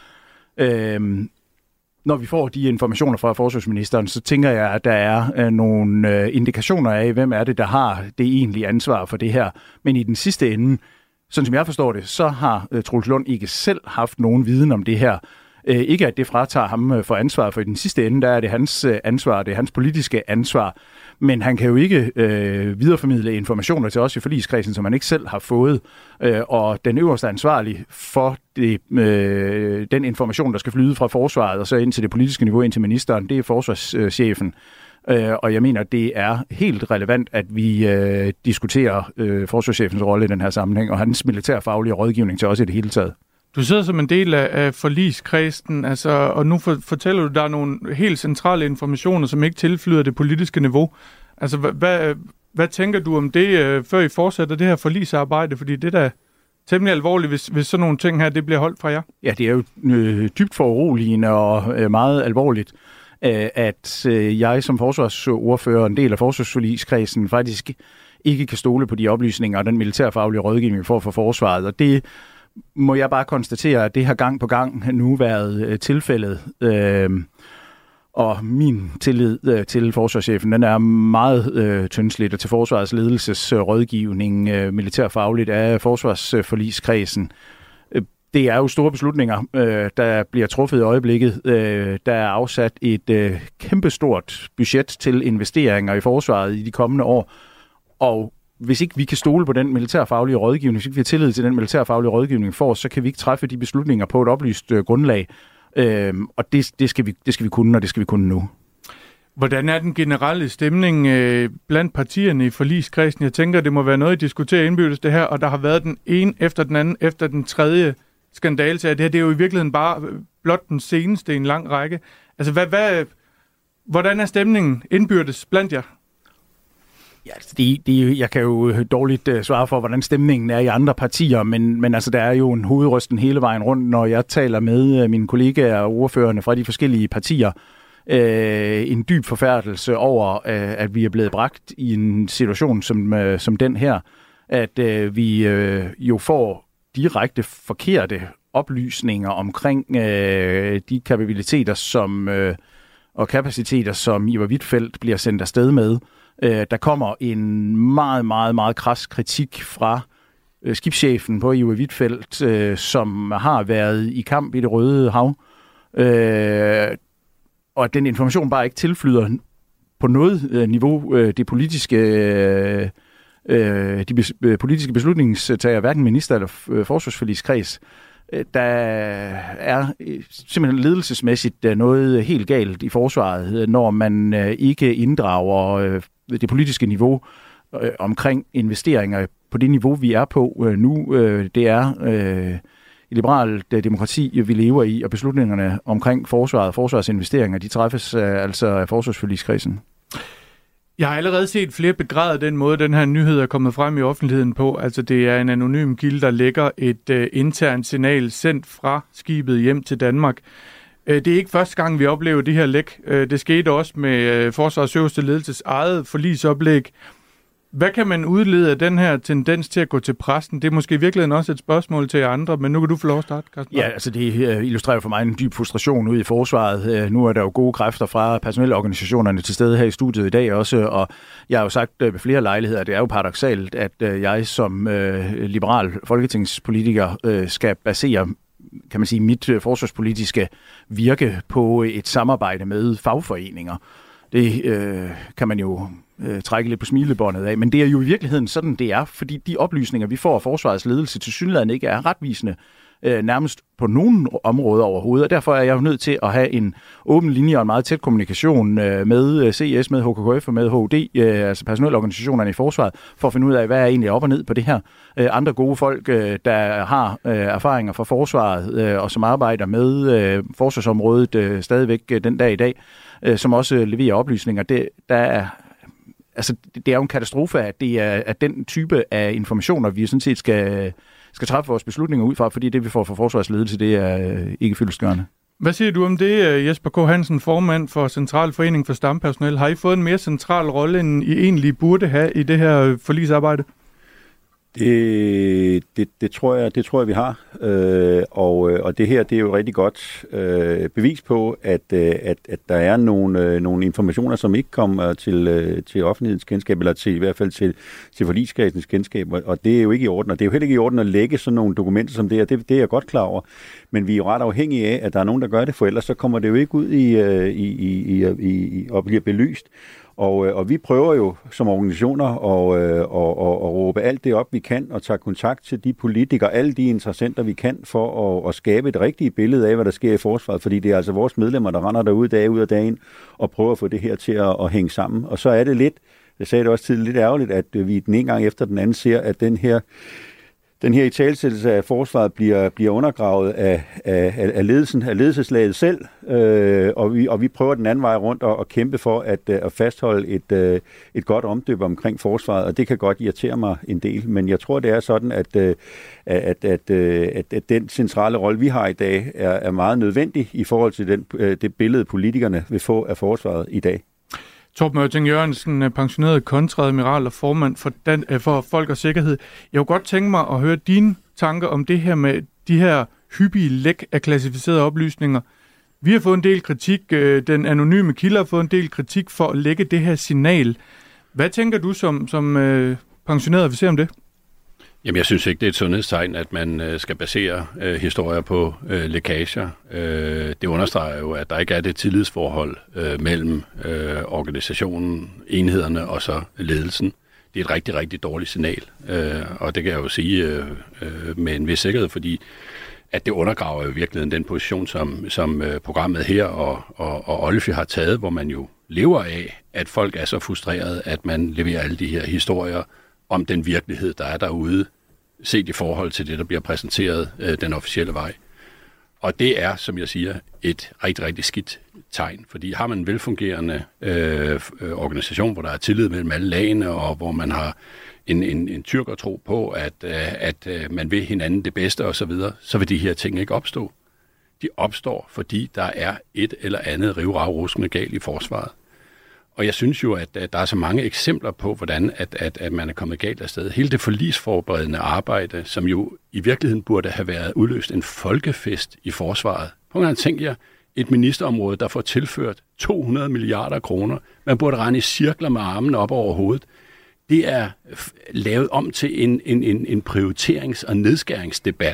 Når vi får de informationer fra forsvarsministeren, så tænker jeg, at der er nogle indikationer af, hvem er det, der har det egentlige ansvar for det her. Men i den sidste ende, sådan som jeg forstår det, så har Troels Lund ikke selv haft nogen viden om det her. Ikke at det fratager ham for ansvar, for i den sidste ende, der er det hans ansvar, det er hans politiske ansvar. Men han kan jo ikke videreformidle informationer til os i forligskredsen, som han ikke selv har fået. Og den øverste ansvarlige for den information, der skal flyde fra forsvaret og så ind til det politiske niveau, ind til ministeren, det er forsvarschefen. Og jeg mener, det er helt relevant, at vi diskuterer forsvarschefens rolle i den her sammenhæng, og hans militærfaglige rådgivning til os i det hele taget. Du sidder som en del af forligskredsen, altså, og nu fortæller du, der er nogle helt centrale informationer, som ikke tilflyder det politiske niveau. Altså, hvad tænker du om det, før I fortsætter det her forligsarbejde? Fordi det er da temmelig alvorligt, hvis sådan nogle ting her, det bliver holdt fra jer. Ja, det er jo dybt foruroligende og meget alvorligt, at jeg som forsvarsordfører, en del af forsvarsforligskredsen, faktisk ikke kan stole på de oplysninger og den militærfaglige rådgivning, vi får fra forsvaret. Og det må jeg bare konstatere, at det har gang på gang nu været tilfældet. Og min tillid til forsvarschefen, den er meget tyndsligt, og til forsvarets ledelses rådgivning militærfagligt af forsvarsforligskredsen. Det er jo store beslutninger, der bliver truffet i øjeblikket. Der er afsat et kæmpestort budget til investeringer i forsvaret i de kommende år. Og hvis ikke vi kan stole på den militærfaglige rådgivning, hvis ikke vi har tillid til den militærfaglige rådgivning for os, så kan vi ikke træffe de beslutninger på et oplyst grundlag. Og det skal vi kunne, og det skal vi kunne nu. Hvordan er den generelle stemning blandt partierne i forligskredsen? Jeg tænker, det må være noget, I diskuterer indbyrdes det her, og der har været den ene efter den anden, efter den tredje skandale. Det her det er jo i virkeligheden bare blot den seneste i en lang række. Altså, hvordan er stemningen indbyrdes blandt jer? Ja, altså jeg kan jo dårligt svare for, hvordan stemningen er i andre partier, men altså, der er jo en hovedrysten hele vejen rundt, når jeg taler med mine kollegaer og ordførerne fra de forskellige partier. En dyb forfærdelse over, at vi er blevet bragt i en situation som den her, at vi jo får direkte forkerte oplysninger omkring de kapabiliteter og kapaciteter, som Ivar Huitfeldt bliver sendt afsted med. Der kommer en meget, meget, meget kras kritik fra skibschefen på Ivar Huitfeldt, som har været i kamp i Det Røde Hav. Og at den information bare ikke tilflyder på noget niveau de politiske beslutningstager, hverken minister eller forsvarsforligskreds. Der er simpelthen ledelsesmæssigt noget helt galt i forsvaret, når man ikke inddrager det politiske niveau omkring investeringer på det niveau, vi er på nu. Det er i liberalt demokrati, vi lever i, og beslutningerne omkring forsvaret og forsvarsinvesteringer, de træffes altså af forsvarsforligskredsen. Jeg har allerede set flere begræde den måde, den her nyhed er kommet frem i offentligheden på. Altså, det er en anonym kilde, der lægger et internt signal sendt fra skibet hjem til Danmark. Det er ikke første gang, vi oplever det her læk. Det skete også med Forsvarets øverste ledelses eget forligsoplæg. Hvad kan man udlede af den her tendens til at gå til pressen? Det er måske i virkeligheden også et spørgsmål til andre, men nu kan du få lov at starte, Carsten. Ja, altså det illustrerer for mig en dyb frustration ude i forsvaret. Nu er der jo gode kræfter fra personelorganisationerne til stede her i studiet i dag også, og jeg har jo sagt ved flere lejligheder, at det er jo paradoksalt, at jeg som liberal folketingspolitiker skal basere, kan man sige, mit forsvarspolitiske virke på et samarbejde med fagforeninger. Det kan man jo trække lidt på smilebåndet af, men det er jo i virkeligheden sådan, det er, fordi de oplysninger, vi får af forsvarets ledelse tilsyneladende ikke er retvisende nærmest på nogen områder overhovedet, og derfor er jeg jo nødt til at have en åben linje og en meget tæt kommunikation med CS, med HKKF og med HUD, altså personelorganisationerne i forsvaret, for at finde ud af, hvad er egentlig op og ned på det her. Andre gode folk, der har erfaringer fra forsvaret og som arbejder med forsvarsområdet stadigvæk den dag i dag, som også leverer oplysninger. Det er jo en katastrofe, at det er den type af informationer, vi sådan set skal træffe vores beslutninger ud fra, fordi det, vi får fra forsvarsledelse, det er ikke fyldestgørende. Hvad siger du om det, Jesper K. Hansen, formand for Centralforeningen for Stampersonel? Har I fået en mere central rolle, end I egentlig burde have i det her forligsarbejde? Det tror jeg, vi har. Og det her, det er jo et rigtig godt bevis på, at der er nogle informationer, som ikke kommer til offentlighedens kendskab, eller i hvert fald til forligskredsens kendskab. Og det er jo ikke i orden. Og det er jo heller ikke i orden at lægge sådan nogle dokumenter som det her. Det er jeg godt klar over. Men vi er jo ret afhængige af, at der er nogen, der gør det, for ellers så kommer det jo ikke ud i og bliver belyst. Og vi prøver jo som organisationer at råbe alt det op, vi kan, og tage kontakt til de politikere, alle de interessenter, vi kan, for at skabe et rigtigt billede af, hvad der sker i forsvaret. Fordi det er altså vores medlemmer, der render derude dag ud af dagen og prøver at få det her til at hænge sammen. Og så er det lidt, jeg sagde det også tidligere, lidt ærgerligt, at vi den ene gang efter den anden ser, at den her italesættelse af forsvaret bliver undergravet af ledelseslaget selv, og vi prøver den anden vej rundt at kæmpe for at fastholde et godt omdøb omkring forsvaret, og det kan godt irritere mig en del, men jeg tror, det er sådan, at den centrale rolle, vi har i dag, er meget nødvendig i forhold til det billede, politikerne vil få af forsvaret i dag. Torben Ørting Jørgensen, pensioneret kontreadmiral og formand for Folk og Sikkerhed. Jeg kunne godt tænke mig at høre dine tanker om det her med de her hyppige læk af klassificerede oplysninger. Vi har fået en del kritik, den anonyme kilde har fået en del kritik for at lægge det her signal. Hvad tænker du som pensioneret officer om det? Jamen, jeg synes ikke, det er et sundhedstegn, at man skal basere historier på lækager. Det understreger jo, at der ikke er det tillidsforhold mellem organisationen, enhederne og så ledelsen. Det er et rigtig, rigtig dårligt signal, og det kan jeg jo sige med en vis sikkerhed, fordi at det undergraver i virkeligheden den position, som programmet her og Olfi har taget, hvor man jo lever af, at folk er så frustrerede, at man leverer alle de her historier om den virkelighed, der er derude, set i forhold til det, der bliver præsenteret den officielle vej. Og det er, som jeg siger, et rigtig, rigtig skidt tegn, fordi har man en velfungerende organisation, hvor der er tillid mellem alle lagene, og hvor man har en tyrkertro på, at man vil hinanden det bedste osv., så vil de her ting ikke opstå. De opstår, fordi der er et eller andet rivravruskende galt i forsvaret. Og jeg synes jo, at der er så mange eksempler på, hvordan at man er kommet galt afsted. Hele det forligsforberedende arbejde, som jo i virkeligheden burde have været udløst en folkefest i forsvaret. På en tænker jeg, et ministerområde, der får tilført 200 milliarder kroner. Man burde rende i cirkler med armene op over hovedet. Det er lavet om til en prioriterings- og nedskæringsdebat,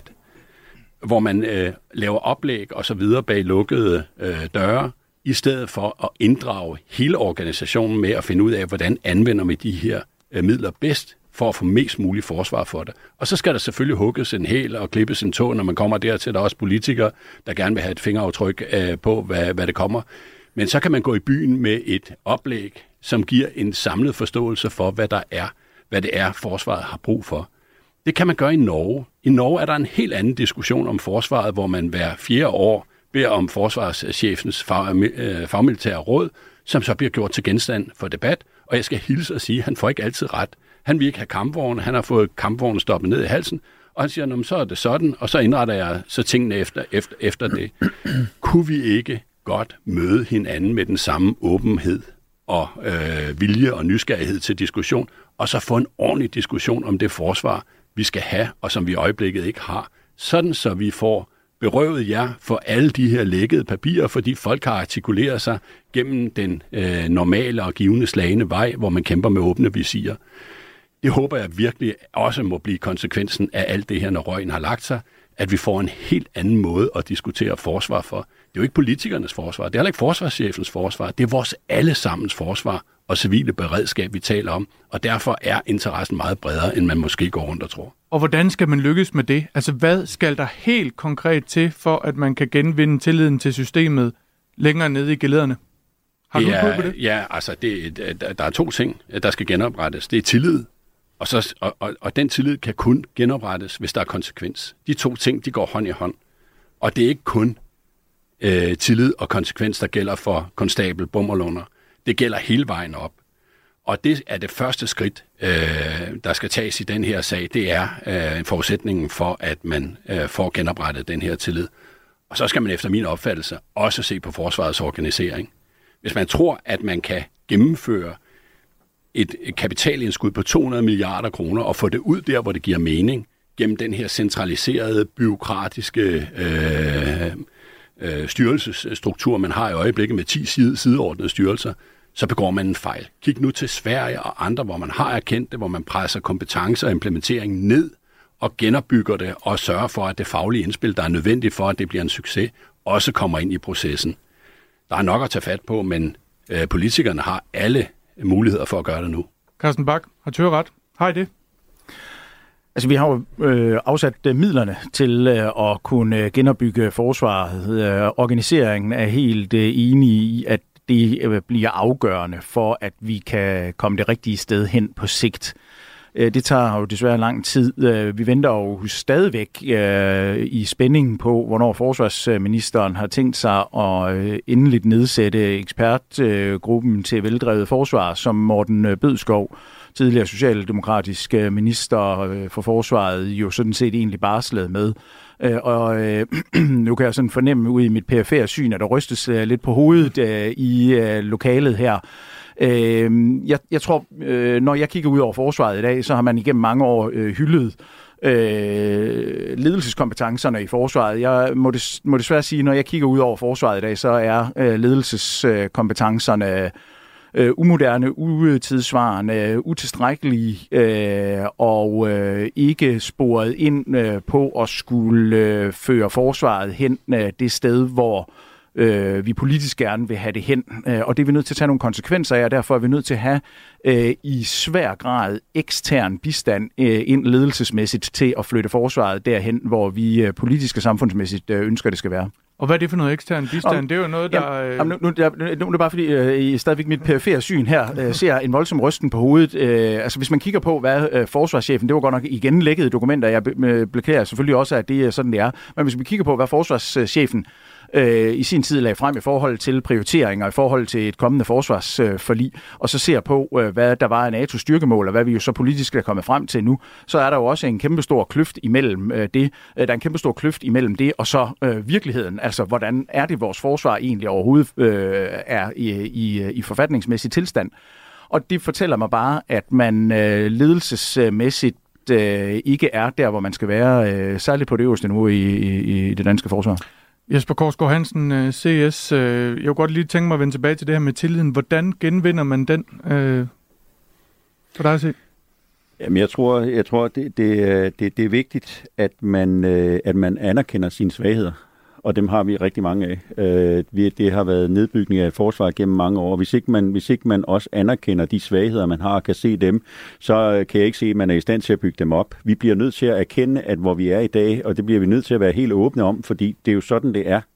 hvor man laver oplæg og så videre bag lukkede døre, i stedet for at inddrage hele organisationen med at finde ud af, hvordan anvender vi de her midler bedst, for at få mest muligt forsvar for det. Og så skal der selvfølgelig hugges en hæl og klippes en tå, når man kommer dertil. Der er også politikere, der gerne vil have et fingeraftryk på, hvad det kommer. Men så kan man gå i byen med et oplæg, som giver en samlet forståelse for, hvad det er, forsvaret har brug for. Det kan man gøre i Norge. I Norge er der en helt anden diskussion om forsvaret, hvor man hver 4 år beder om forsvarschefens fagmilitære råd, som så bliver gjort til genstand for debat. Og jeg skal hilse og sige, at han får ikke altid ret. Han vil ikke have kampvogne, han har fået kampvognen stoppet ned i halsen, og han siger, så er det sådan, og så indretter jeg så tingene efter det. Kunne vi ikke godt møde hinanden med den samme åbenhed og vilje og nysgerrighed til diskussion, og så få en ordentlig diskussion om det forsvar, vi skal have, og som vi i øjeblikket ikke har, sådan så vi får berøvet jer for alle de her lækkede papirer, fordi folk har artikuleret sig gennem den normale og givende slagende vej, hvor man kæmper med åbne visirer. Det håber jeg virkelig også må blive konsekvensen af alt det her, når røgen har lagt sig, at vi får en helt anden måde at diskutere forsvar for. Det er jo ikke politikernes forsvar, det er heller ikke forsvarschefens forsvar, det er vores allesammens forsvar og civile beredskab, vi taler om, og derfor er interessen meget bredere, end man måske går rundt og tror. Og hvordan skal man lykkes med det? Altså, hvad skal der helt konkret til, for at man kan genvinde tilliden til systemet længere nede i gelederne? Har du bud på det? Ja, altså, der er 2 ting, der skal genoprettes. Det er tillid, og den tillid kan kun genoprettes, hvis der er konsekvens. De 2 ting, de går hånd i hånd. Og det er ikke kun tillid og konsekvens, der gælder for konstabel Bummerlunder. Det gælder hele vejen op. Og det er det første skridt, der skal tages i den her sag. Det er en forudsætning for, at man får genoprettet den her tillid. Og så skal man efter min opfattelse også se på forsvarets organisering. Hvis man tror, at man kan gennemføre et kapitalindskud på 200 milliarder kroner og få det ud der, hvor det giver mening, gennem den her centraliserede, byråkratiske styrelsesstruktur, man har i øjeblikket med 10 sideordnede styrelser, så begår man en fejl. Kig nu til Sverige og andre, hvor man har erkendt det, hvor man presser kompetencer og implementering ned og genopbygger det og sørger for, at det faglige indspil, der er nødvendigt for, at det bliver en succes, også kommer ind i processen. Der er nok at tage fat på, men politikerne har alle muligheder for at gøre det nu. Carsten Bach, har Thyre ret? Har I det? Altså, vi har jo afsat midlerne til at kunne genopbygge forsvaret. Organiseringen er helt enig i, at det bliver afgørende for, at vi kan komme det rigtige sted hen på sigt. Det tager jo desværre lang tid. Vi venter jo stadigvæk i spændingen på, hvornår forsvarsministeren har tænkt sig at endeligt nedsætte ekspertgruppen til veldrevet forsvar, som Morten Bødskov, tidligere socialdemokratisk minister for forsvaret, jo sådan set egentlig barslede med. Og nu kan jeg sådan fornemme ud i mit perifære syn, at der rystes lidt på hovedet i lokalet her. Jeg tror, når jeg kigger ud over forsvaret i dag, så har man igennem mange år hyldet ledelseskompetencerne i forsvaret. Jeg må desværre sige, når jeg kigger ud over forsvaret i dag, så er ledelseskompetencerne umoderne, utidsvarende, utilstrækkelige og ikke sporet ind på at skulle føre forsvaret hen det sted, hvor vi politisk gerne vil have det hen. Og det er vi nødt til at tage nogle konsekvenser af, og derfor er vi nødt til at have i svær grad ekstern bistand ind ledelsesmæssigt til at flytte forsvaret derhen, hvor vi politisk og samfundsmæssigt ønsker, det skal være. Og hvad er det for noget ekstern bistand? Det er jo noget, der... Nu er det bare fordi, stadigvæk mit perifere syn her ser en voldsom rysten på hovedet. Altså hvis man kigger på, hvad forsvarschefen, det var godt nok igen lækkede dokumenter, jeg beklager selvfølgelig også, at det er sådan, det er. Men hvis vi kigger på, hvad forsvarschefen i sin tid lagde frem i forhold til prioriteringer, i forhold til et kommende forsvarsforlig, og så ser på, hvad der var af NATO's styrkemål, og hvad vi jo så politisk er kommet frem til nu, så er der jo også en kæmpestor kløft imellem det. Der er en kæmpestor kløft imellem det, og så virkeligheden. Altså, hvordan er det, vores forsvar egentlig overhovedet er i forfatningsmæssig tilstand? Og det fortæller mig bare, at man ledelsesmæssigt ikke er der, hvor man skal være, særligt på det øverste niveau i det danske forsvar. Jesper Korsgaard Hansen, CS. Jeg kunne godt lige tænke mig at vende tilbage til det her med tilliden. Hvordan genvinder man den for dig at se? Jamen, jeg tror det er vigtigt, at man anerkender sine svagheder. Og dem har vi rigtig mange af. Det har været nedbygning af forsvaret gennem mange år. Hvis ikke man også anerkender de svagheder, man har, og kan se dem, så kan jeg ikke se, at man er i stand til at bygge dem op. Vi bliver nødt til at erkende, at hvor vi er i dag, og det bliver vi nødt til at være helt åbne om, fordi det er jo sådan, det er.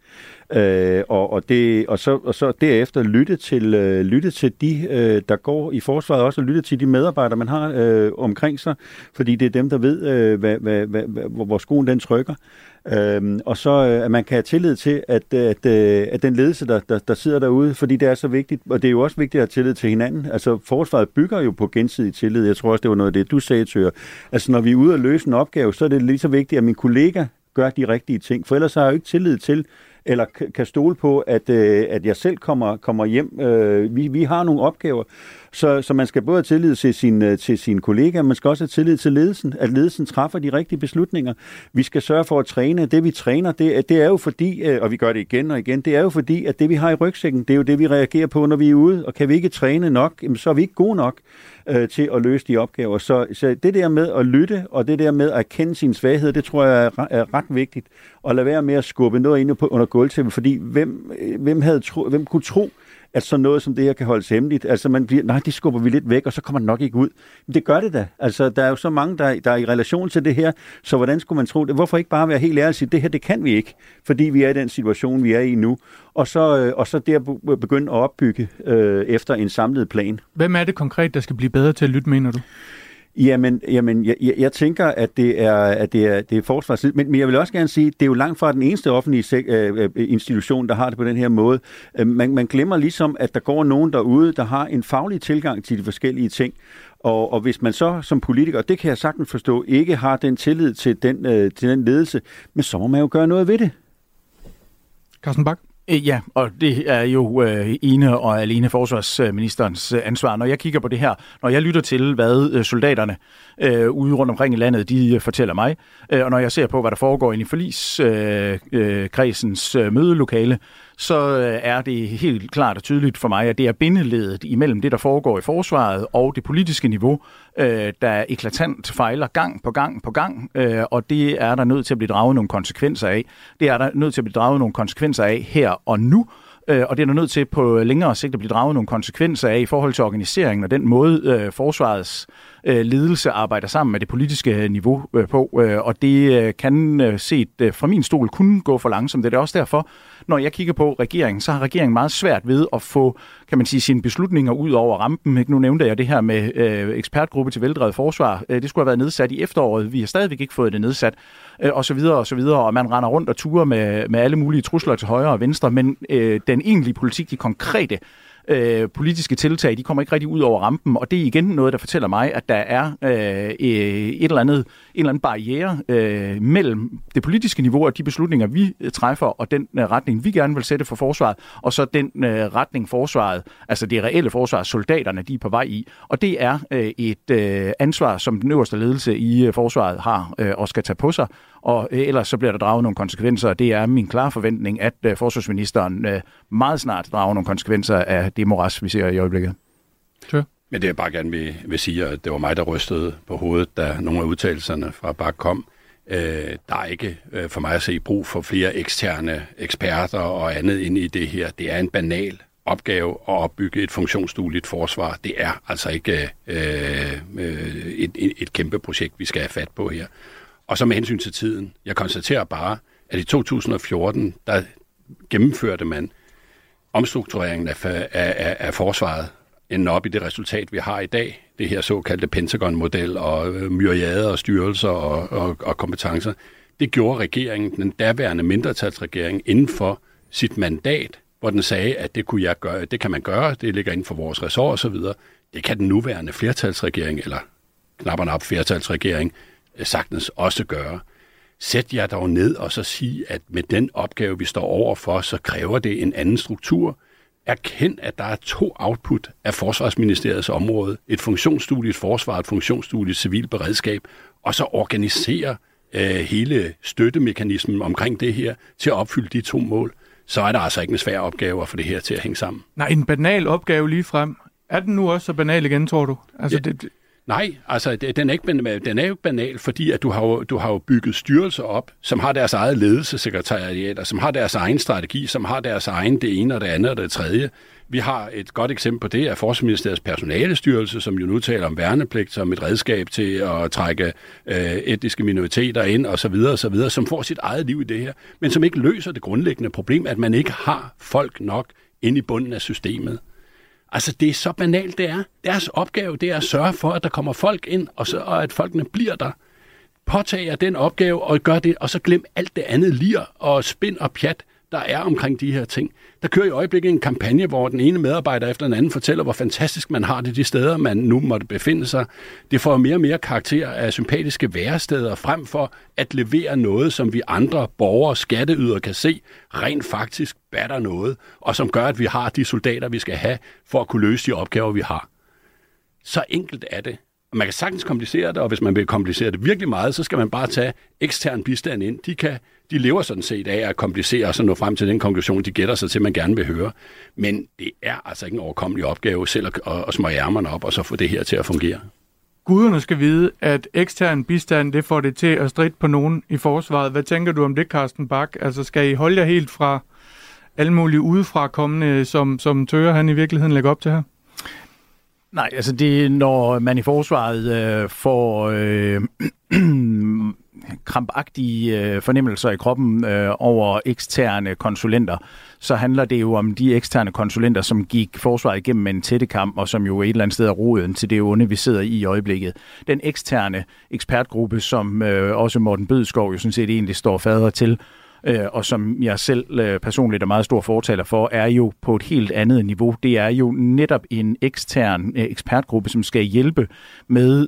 Og så derefter lytte til de, der går i forsvaret, også og lytte til de medarbejdere, man har omkring sig, fordi det er dem, der ved, hvor skoen den trykker. Og så at man kan have tillid til, at den ledelse, der sidder derude, fordi det er så vigtigt, og det er jo også vigtigt at have tillid til hinanden. Altså forsvaret bygger jo på gensidig tillid. Jeg tror også, det var noget af det, du sagde, Tør. Altså når vi er ude og løse en opgave, så er det lige så vigtigt, at min kollega gør de rigtige ting, for ellers har jeg jo ikke tillid til, eller kan stole på, at jeg selv kommer hjem. Vi har nogle opgaver, så man skal både have tillid til sine kollegaer, man skal også have tillid til ledelsen, at ledelsen træffer de rigtige beslutninger. Vi skal sørge for at træne. Det vi træner, det er jo fordi, og vi gør det igen og igen, det er jo fordi, at det vi har i rygsækken, det er jo det, vi reagerer på, når vi er ude, og kan vi ikke træne nok, så er vi ikke gode nok til at løse de opgaver. Så det der med at lytte, og det der med at kende sine svagheder, det tror jeg er ret vigtigt, og lade være med at skubbe noget ind under gulvtæppet, fordi hvem kunne tro, at sådan noget som det her kan holdes hemmeligt. Altså man bliver, nej, det skubber vi lidt væk, og så kommer det nok ikke ud. Men det gør det da. Altså der er jo så mange, der er i relation til det her, så hvordan skulle man tro det? Hvorfor ikke bare være helt ærlig og sige, det her, det kan vi ikke, fordi vi er i den situation, vi er i nu. Og så der begynde at opbygge efter en samlet plan. Hvem er det konkret, der skal blive bedre til at lytte, mener du? Jamen, jeg tænker, at det er forsvarsligt, men jeg vil også gerne sige, at det er jo langt fra den eneste offentlige institution, der har det på den her måde. Man glemmer ligesom, at der går nogen derude, der har en faglig tilgang til de forskellige ting, og hvis man så som politiker, det kan jeg sagtens forstå, ikke har den tillid til den ledelse, men så må man jo gøre noget ved det. Carsten Bach? Ja, og det er jo ene og alene forsvarsministerens ansvar. Når jeg kigger på det her, når jeg lytter til, hvad soldaterne ude rundt omkring i landet, de fortæller mig, og når jeg ser på, hvad der foregår inde i forligskredsens mødelokale, så er det helt klart og tydeligt for mig, at det er bindeledet imellem det, der foregår i forsvaret og det politiske niveau, der eklatant fejler gang på gang, og det er der nødt til at blive draget nogle konsekvenser af. Det er der nødt til at blive draget nogle konsekvenser af her og nu, og det er der nødt til på længere sigt at blive draget nogle konsekvenser af i forhold til organiseringen og den måde forsvarets ledelse arbejder sammen med det politiske niveau på, og det kan set fra min stol kun gå for langsomt. Det er også derfor, når jeg kigger på regeringen, så har regeringen meget svært ved at få, kan man sige, sine beslutninger ud over rampen. Nu nævnte jeg det her med ekspertgruppe til veldrevet forsvar. Det skulle have været nedsat i efteråret. Vi har stadigvæk ikke fået det nedsat, og så videre, og man render rundt og turer med alle mulige trusler til højre og venstre, men den egentlige politik, de konkrete politiske tiltag, de kommer ikke rigtig ud over rampen, og det er igen noget, der fortæller mig, at der er en eller anden barriere mellem det politiske niveau og de beslutninger, vi træffer, og den retning, vi gerne vil sætte for forsvaret, og så den retning forsvaret, altså det reelle forsvar, soldaterne, de er på vej i. Og det er et ansvar, som den øverste ledelse i forsvaret har og skal tage på sig, og ellers så bliver der draget nogle konsekvenser. Det er min klare forventning, at forsvarsministeren meget snart drager nogle konsekvenser af det moras, vi ser i øjeblikket. Sure. Men det jeg bare gerne vil sige, at det var mig, der rystede på hovedet, da nogle af udtalelserne fra Bak kom. Der er ikke for mig at se brug for flere eksterne eksperter og andet ind i det her. Det er en banal opgave at opbygge et funktionsdueligt forsvar. Det er altså ikke et kæmpe projekt, vi skal have fat på her. Og så med hensyn til tiden, jeg konstaterer bare, at i 2014, der gennemførte man omstruktureringen af forsvaret, ender op i det resultat, vi har i dag, det her såkaldte Pentagon-model og myriader og styrelser og kompetencer. Det gjorde regeringen, den daværende mindretalsregering, inden for sit mandat, hvor den sagde, at det kan man gøre, det ligger inden for vores ressort osv. Det kan den nuværende flertalsregering, eller knapperne op flertalsregering, sagtens også gøre. Sæt jer dog ned og så sige, at med den opgave, vi står overfor, så kræver det en anden struktur. Erkend, at der er 2 output af Forsvarsministeriets område. Et funktionsdueligt forsvar, et funktionsdueligt civilt beredskab, og så organisere hele støttemekanismen omkring det her til at opfylde de 2 mål. Så er der altså ikke en svær opgave at få det her til at hænge sammen. Nej, en banal opgave lige frem. Er den nu også så banal igen, tror du? Altså, ja. Nej, altså den er ikke banal, fordi at du har jo bygget styrelser op, som har deres eget ledelsessekretariater, som har deres egen strategi, som har deres egen det ene og det andet og det tredje. Vi har et godt eksempel på det af Forsvarsministeriets personalestyrelse, som jo nu taler om værnepligt som et redskab til at trække etniske minoriteter ind osv., som får sit eget liv i det her, men som ikke løser det grundlæggende problem, at man ikke har folk nok inde i bunden af systemet. Altså, det er så banalt, det er. Deres opgave, det er at sørge for, at der kommer folk ind, og at folkene bliver der. Påtag jer den opgave, og gør det, og så glem alt det andet lir og spind og pjat, der er omkring de her ting. Der kører i øjeblikket en kampagne, hvor den ene medarbejder efter den anden fortæller, hvor fantastisk man har det de steder, man nu måtte befinde sig. Det får mere og mere karakter af sympatiske væresteder, frem for at levere noget, som vi andre borgere, skatteydere kan se, rent faktisk batter noget, og som gør, at vi har de soldater, vi skal have, for at kunne løse de opgaver, vi har. Så enkelt er det. Man kan sagtens komplicere det, og hvis man vil komplicere det virkelig meget, så skal man bare tage ekstern bistand ind. De lever sådan set af at komplicere og så nå frem til den konklusion, de gætter sig til, man gerne vil høre. Men det er altså ikke en overkommelig opgave selv at smøge ærmerne op og så få det her til at fungere. Guderne skal vide, at ekstern bistand, det får det til at stride på nogen i forsvaret. Hvad tænker du om det, Carsten Bach? Altså, skal I holde jer helt fra alle mulige udefra kommende, som Tøger han i virkeligheden lægger op til her? Nej, altså det, når man i forsvaret får krampagtige fornemmelser i kroppen over eksterne konsulenter, så handler det jo om de eksterne konsulenter, som gik forsvaret igennem en tættekamp, og som jo et eller andet sted er roden til det onde, vi sidder i øjeblikket. Den eksterne ekspertgruppe, som også Morten Bødskov jo sådan set egentlig står fader til, og som jeg selv personligt er meget stor fortaler for, er jo på et helt andet niveau. Det er jo netop en ekstern ekspertgruppe, som skal hjælpe med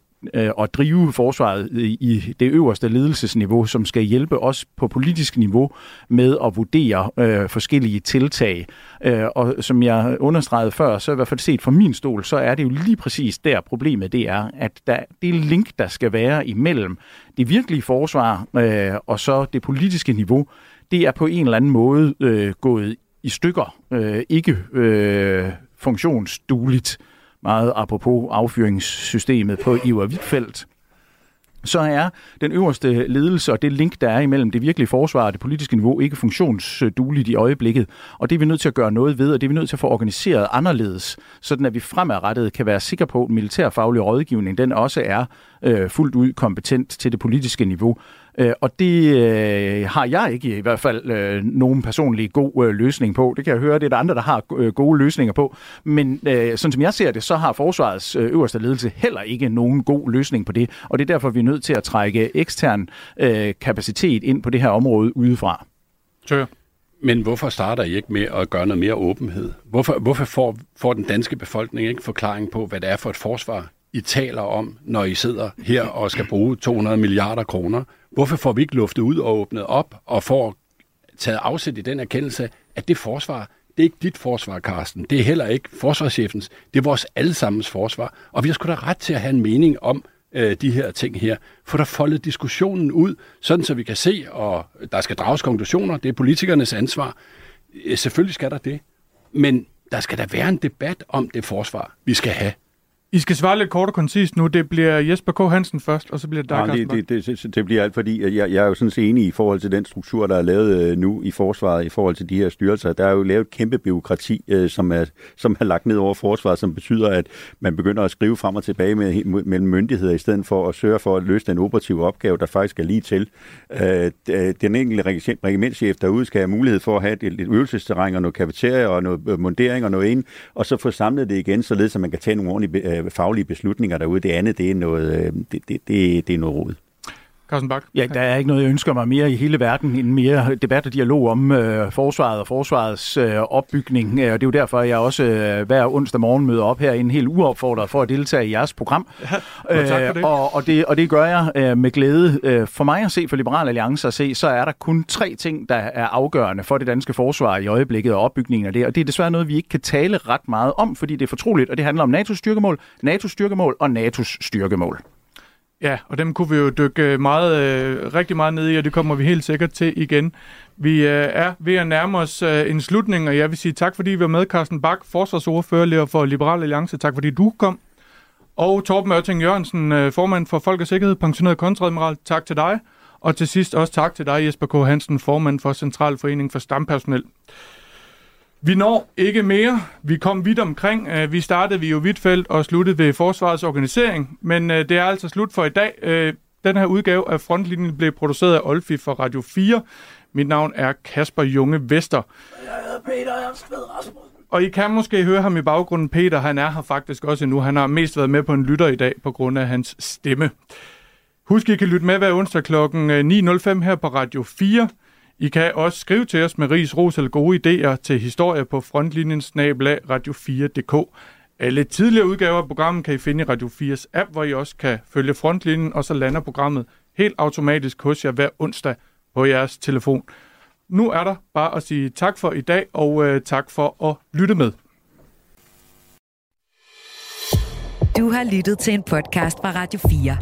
at drive forsvaret i det øverste ledelsesniveau, som skal hjælpe os på politisk niveau med at vurdere forskellige tiltag. Og som jeg understregede før, så i hvert fald set fra min stol, så er det jo lige præcis der problemet det er, at det link, der skal være imellem det virkelige forsvar og så det politiske niveau, det er på en eller anden måde gået i stykker, ikke funktionsdueligt. Meget apropos affyringssystemet på Iver Huitfeldt, så er den øverste ledelse og det link, der er imellem det virkelige forsvar og det politiske niveau, ikke funktionsdueligt i øjeblikket. Og det er vi nødt til at gøre noget ved, og det er vi nødt til at få organiseret anderledes, sådan at vi fremadrettet kan være sikre på, at militærfaglig rådgivning, den også er fuldt ud kompetent til det politiske niveau. Og det har jeg ikke i hvert fald nogen personlig god løsning på. Det kan jeg høre, det er der andre, der har gode løsninger på. Men sådan som jeg ser det, så har forsvarets øverste ledelse heller ikke nogen god løsning på det. Og det er derfor, vi er nødt til at trække ekstern kapacitet ind på det her område udefra. Sure. Men hvorfor starter I ikke med at gøre noget mere åbenhed? Hvorfor får den danske befolkning ikke forklaring på, hvad det er for et forsvar, I taler om, når I sidder her og skal bruge 200 milliarder kroner? Hvorfor får vi ikke luftet ud og åbnet op og får taget afsæt i den erkendelse, at det forsvar, det er ikke dit forsvar, Carsten. Det er heller ikke forsvarschefens. Det er vores allesammens forsvar. Og vi har sgu da ret til at have en mening om de her ting her. For der foldet diskussionen ud, sådan så vi kan se, og der skal drages konklusioner. Det er politikernes ansvar. Selvfølgelig skal der det. Men der skal da være en debat om det forsvar, vi skal have. I skal svare lidt kort og koncist nu. Det bliver Jesper K. Hansen først, og så bliver det dig, Carsten. Det bliver alt, fordi jeg er jo sådan set enig i forhold til den struktur, der er lavet nu i forsvaret, i forhold til de her styrelser. Der er jo lavet et kæmpe bureaukrati, som er lagt ned over forsvaret, som betyder, at man begynder at skrive frem og tilbage mellem myndigheder, i stedet for at sørge for at løse den operative opgave, der faktisk er lige til. Den enkelte regimentschef derude skal have mulighed for at have et øvelsesterræn og noget kafeteria og noget montering og noget ind, og så få samlet det igen, således at man kan tage nogle ordentlige faglige beslutninger derude. Det andet, det er noget, det er noget rod. Carsten Bach? Ja, der er ikke noget, jeg ønsker mig mere i hele verden end mere debat og dialog om forsvaret og forsvarets opbygning. Og det er jo derfor, jeg også hver onsdag morgen møder op her en helt uopfordret for at deltage i jeres program. Ja, tak for det. Og det gør jeg med glæde. For mig at se, for Liberal Alliance at se, så er der kun 3 ting, der er afgørende for det danske forsvar i øjeblikket og opbygningen af det. Og det er desværre noget, vi ikke kan tale ret meget om, fordi det er fortroligt, og det handler om NATO's styrkemål, NATO's styrkemål og NATO's styrkemål. Ja, og dem kunne vi jo dykke rigtig meget ned i, og det kommer vi helt sikkert til igen. Vi er ved at nærme os en slutning, og jeg vil sige tak, fordi I var med, Carsten Bach, forsvarsordfører for Liberal Alliance. Tak, fordi du kom. Og Torben Ørting Jørgensen, formand for Folk og Sikkerhed, pensioneret kontreadmiral. Tak til dig. Og til sidst også tak til dig, Jesper K. Hansen, formand for Centralforeningen for Stampersonel. Vi når ikke mere. Vi kom vidt omkring. Vi startede ved jo Huitfeldt og sluttede ved forsvarets organisering, men det er altså slut for i dag. Den her udgave af Frontlinjen blev produceret af Olfi for Radio 4. Mit navn er Kasper Junge Vester. Jeg hedder Peter Ernst Rasmussen. Og I kan måske høre ham i baggrunden. Peter, han er her faktisk også endnu. Han har mest været med på en lytter i dag på grund af hans stemme. Husk, I kan lytte med hver onsdag kl. 9.05 her på Radio 4. I kan også skrive til os med ris, ros eller gode idéer til historier på frontlinjen@radio4.dk. Alle tidligere udgaver af programmet kan I finde i Radio 4's app, hvor I også kan følge Frontlinjen, og så lander programmet helt automatisk hos jer hver onsdag på jeres telefon. Nu er der bare at sige tak for i dag, og tak for at lytte med. Du har lyttet til en podcast fra Radio 4.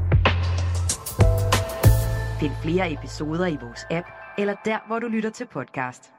Find flere episoder i vores app, eller der, hvor du lytter til podcast.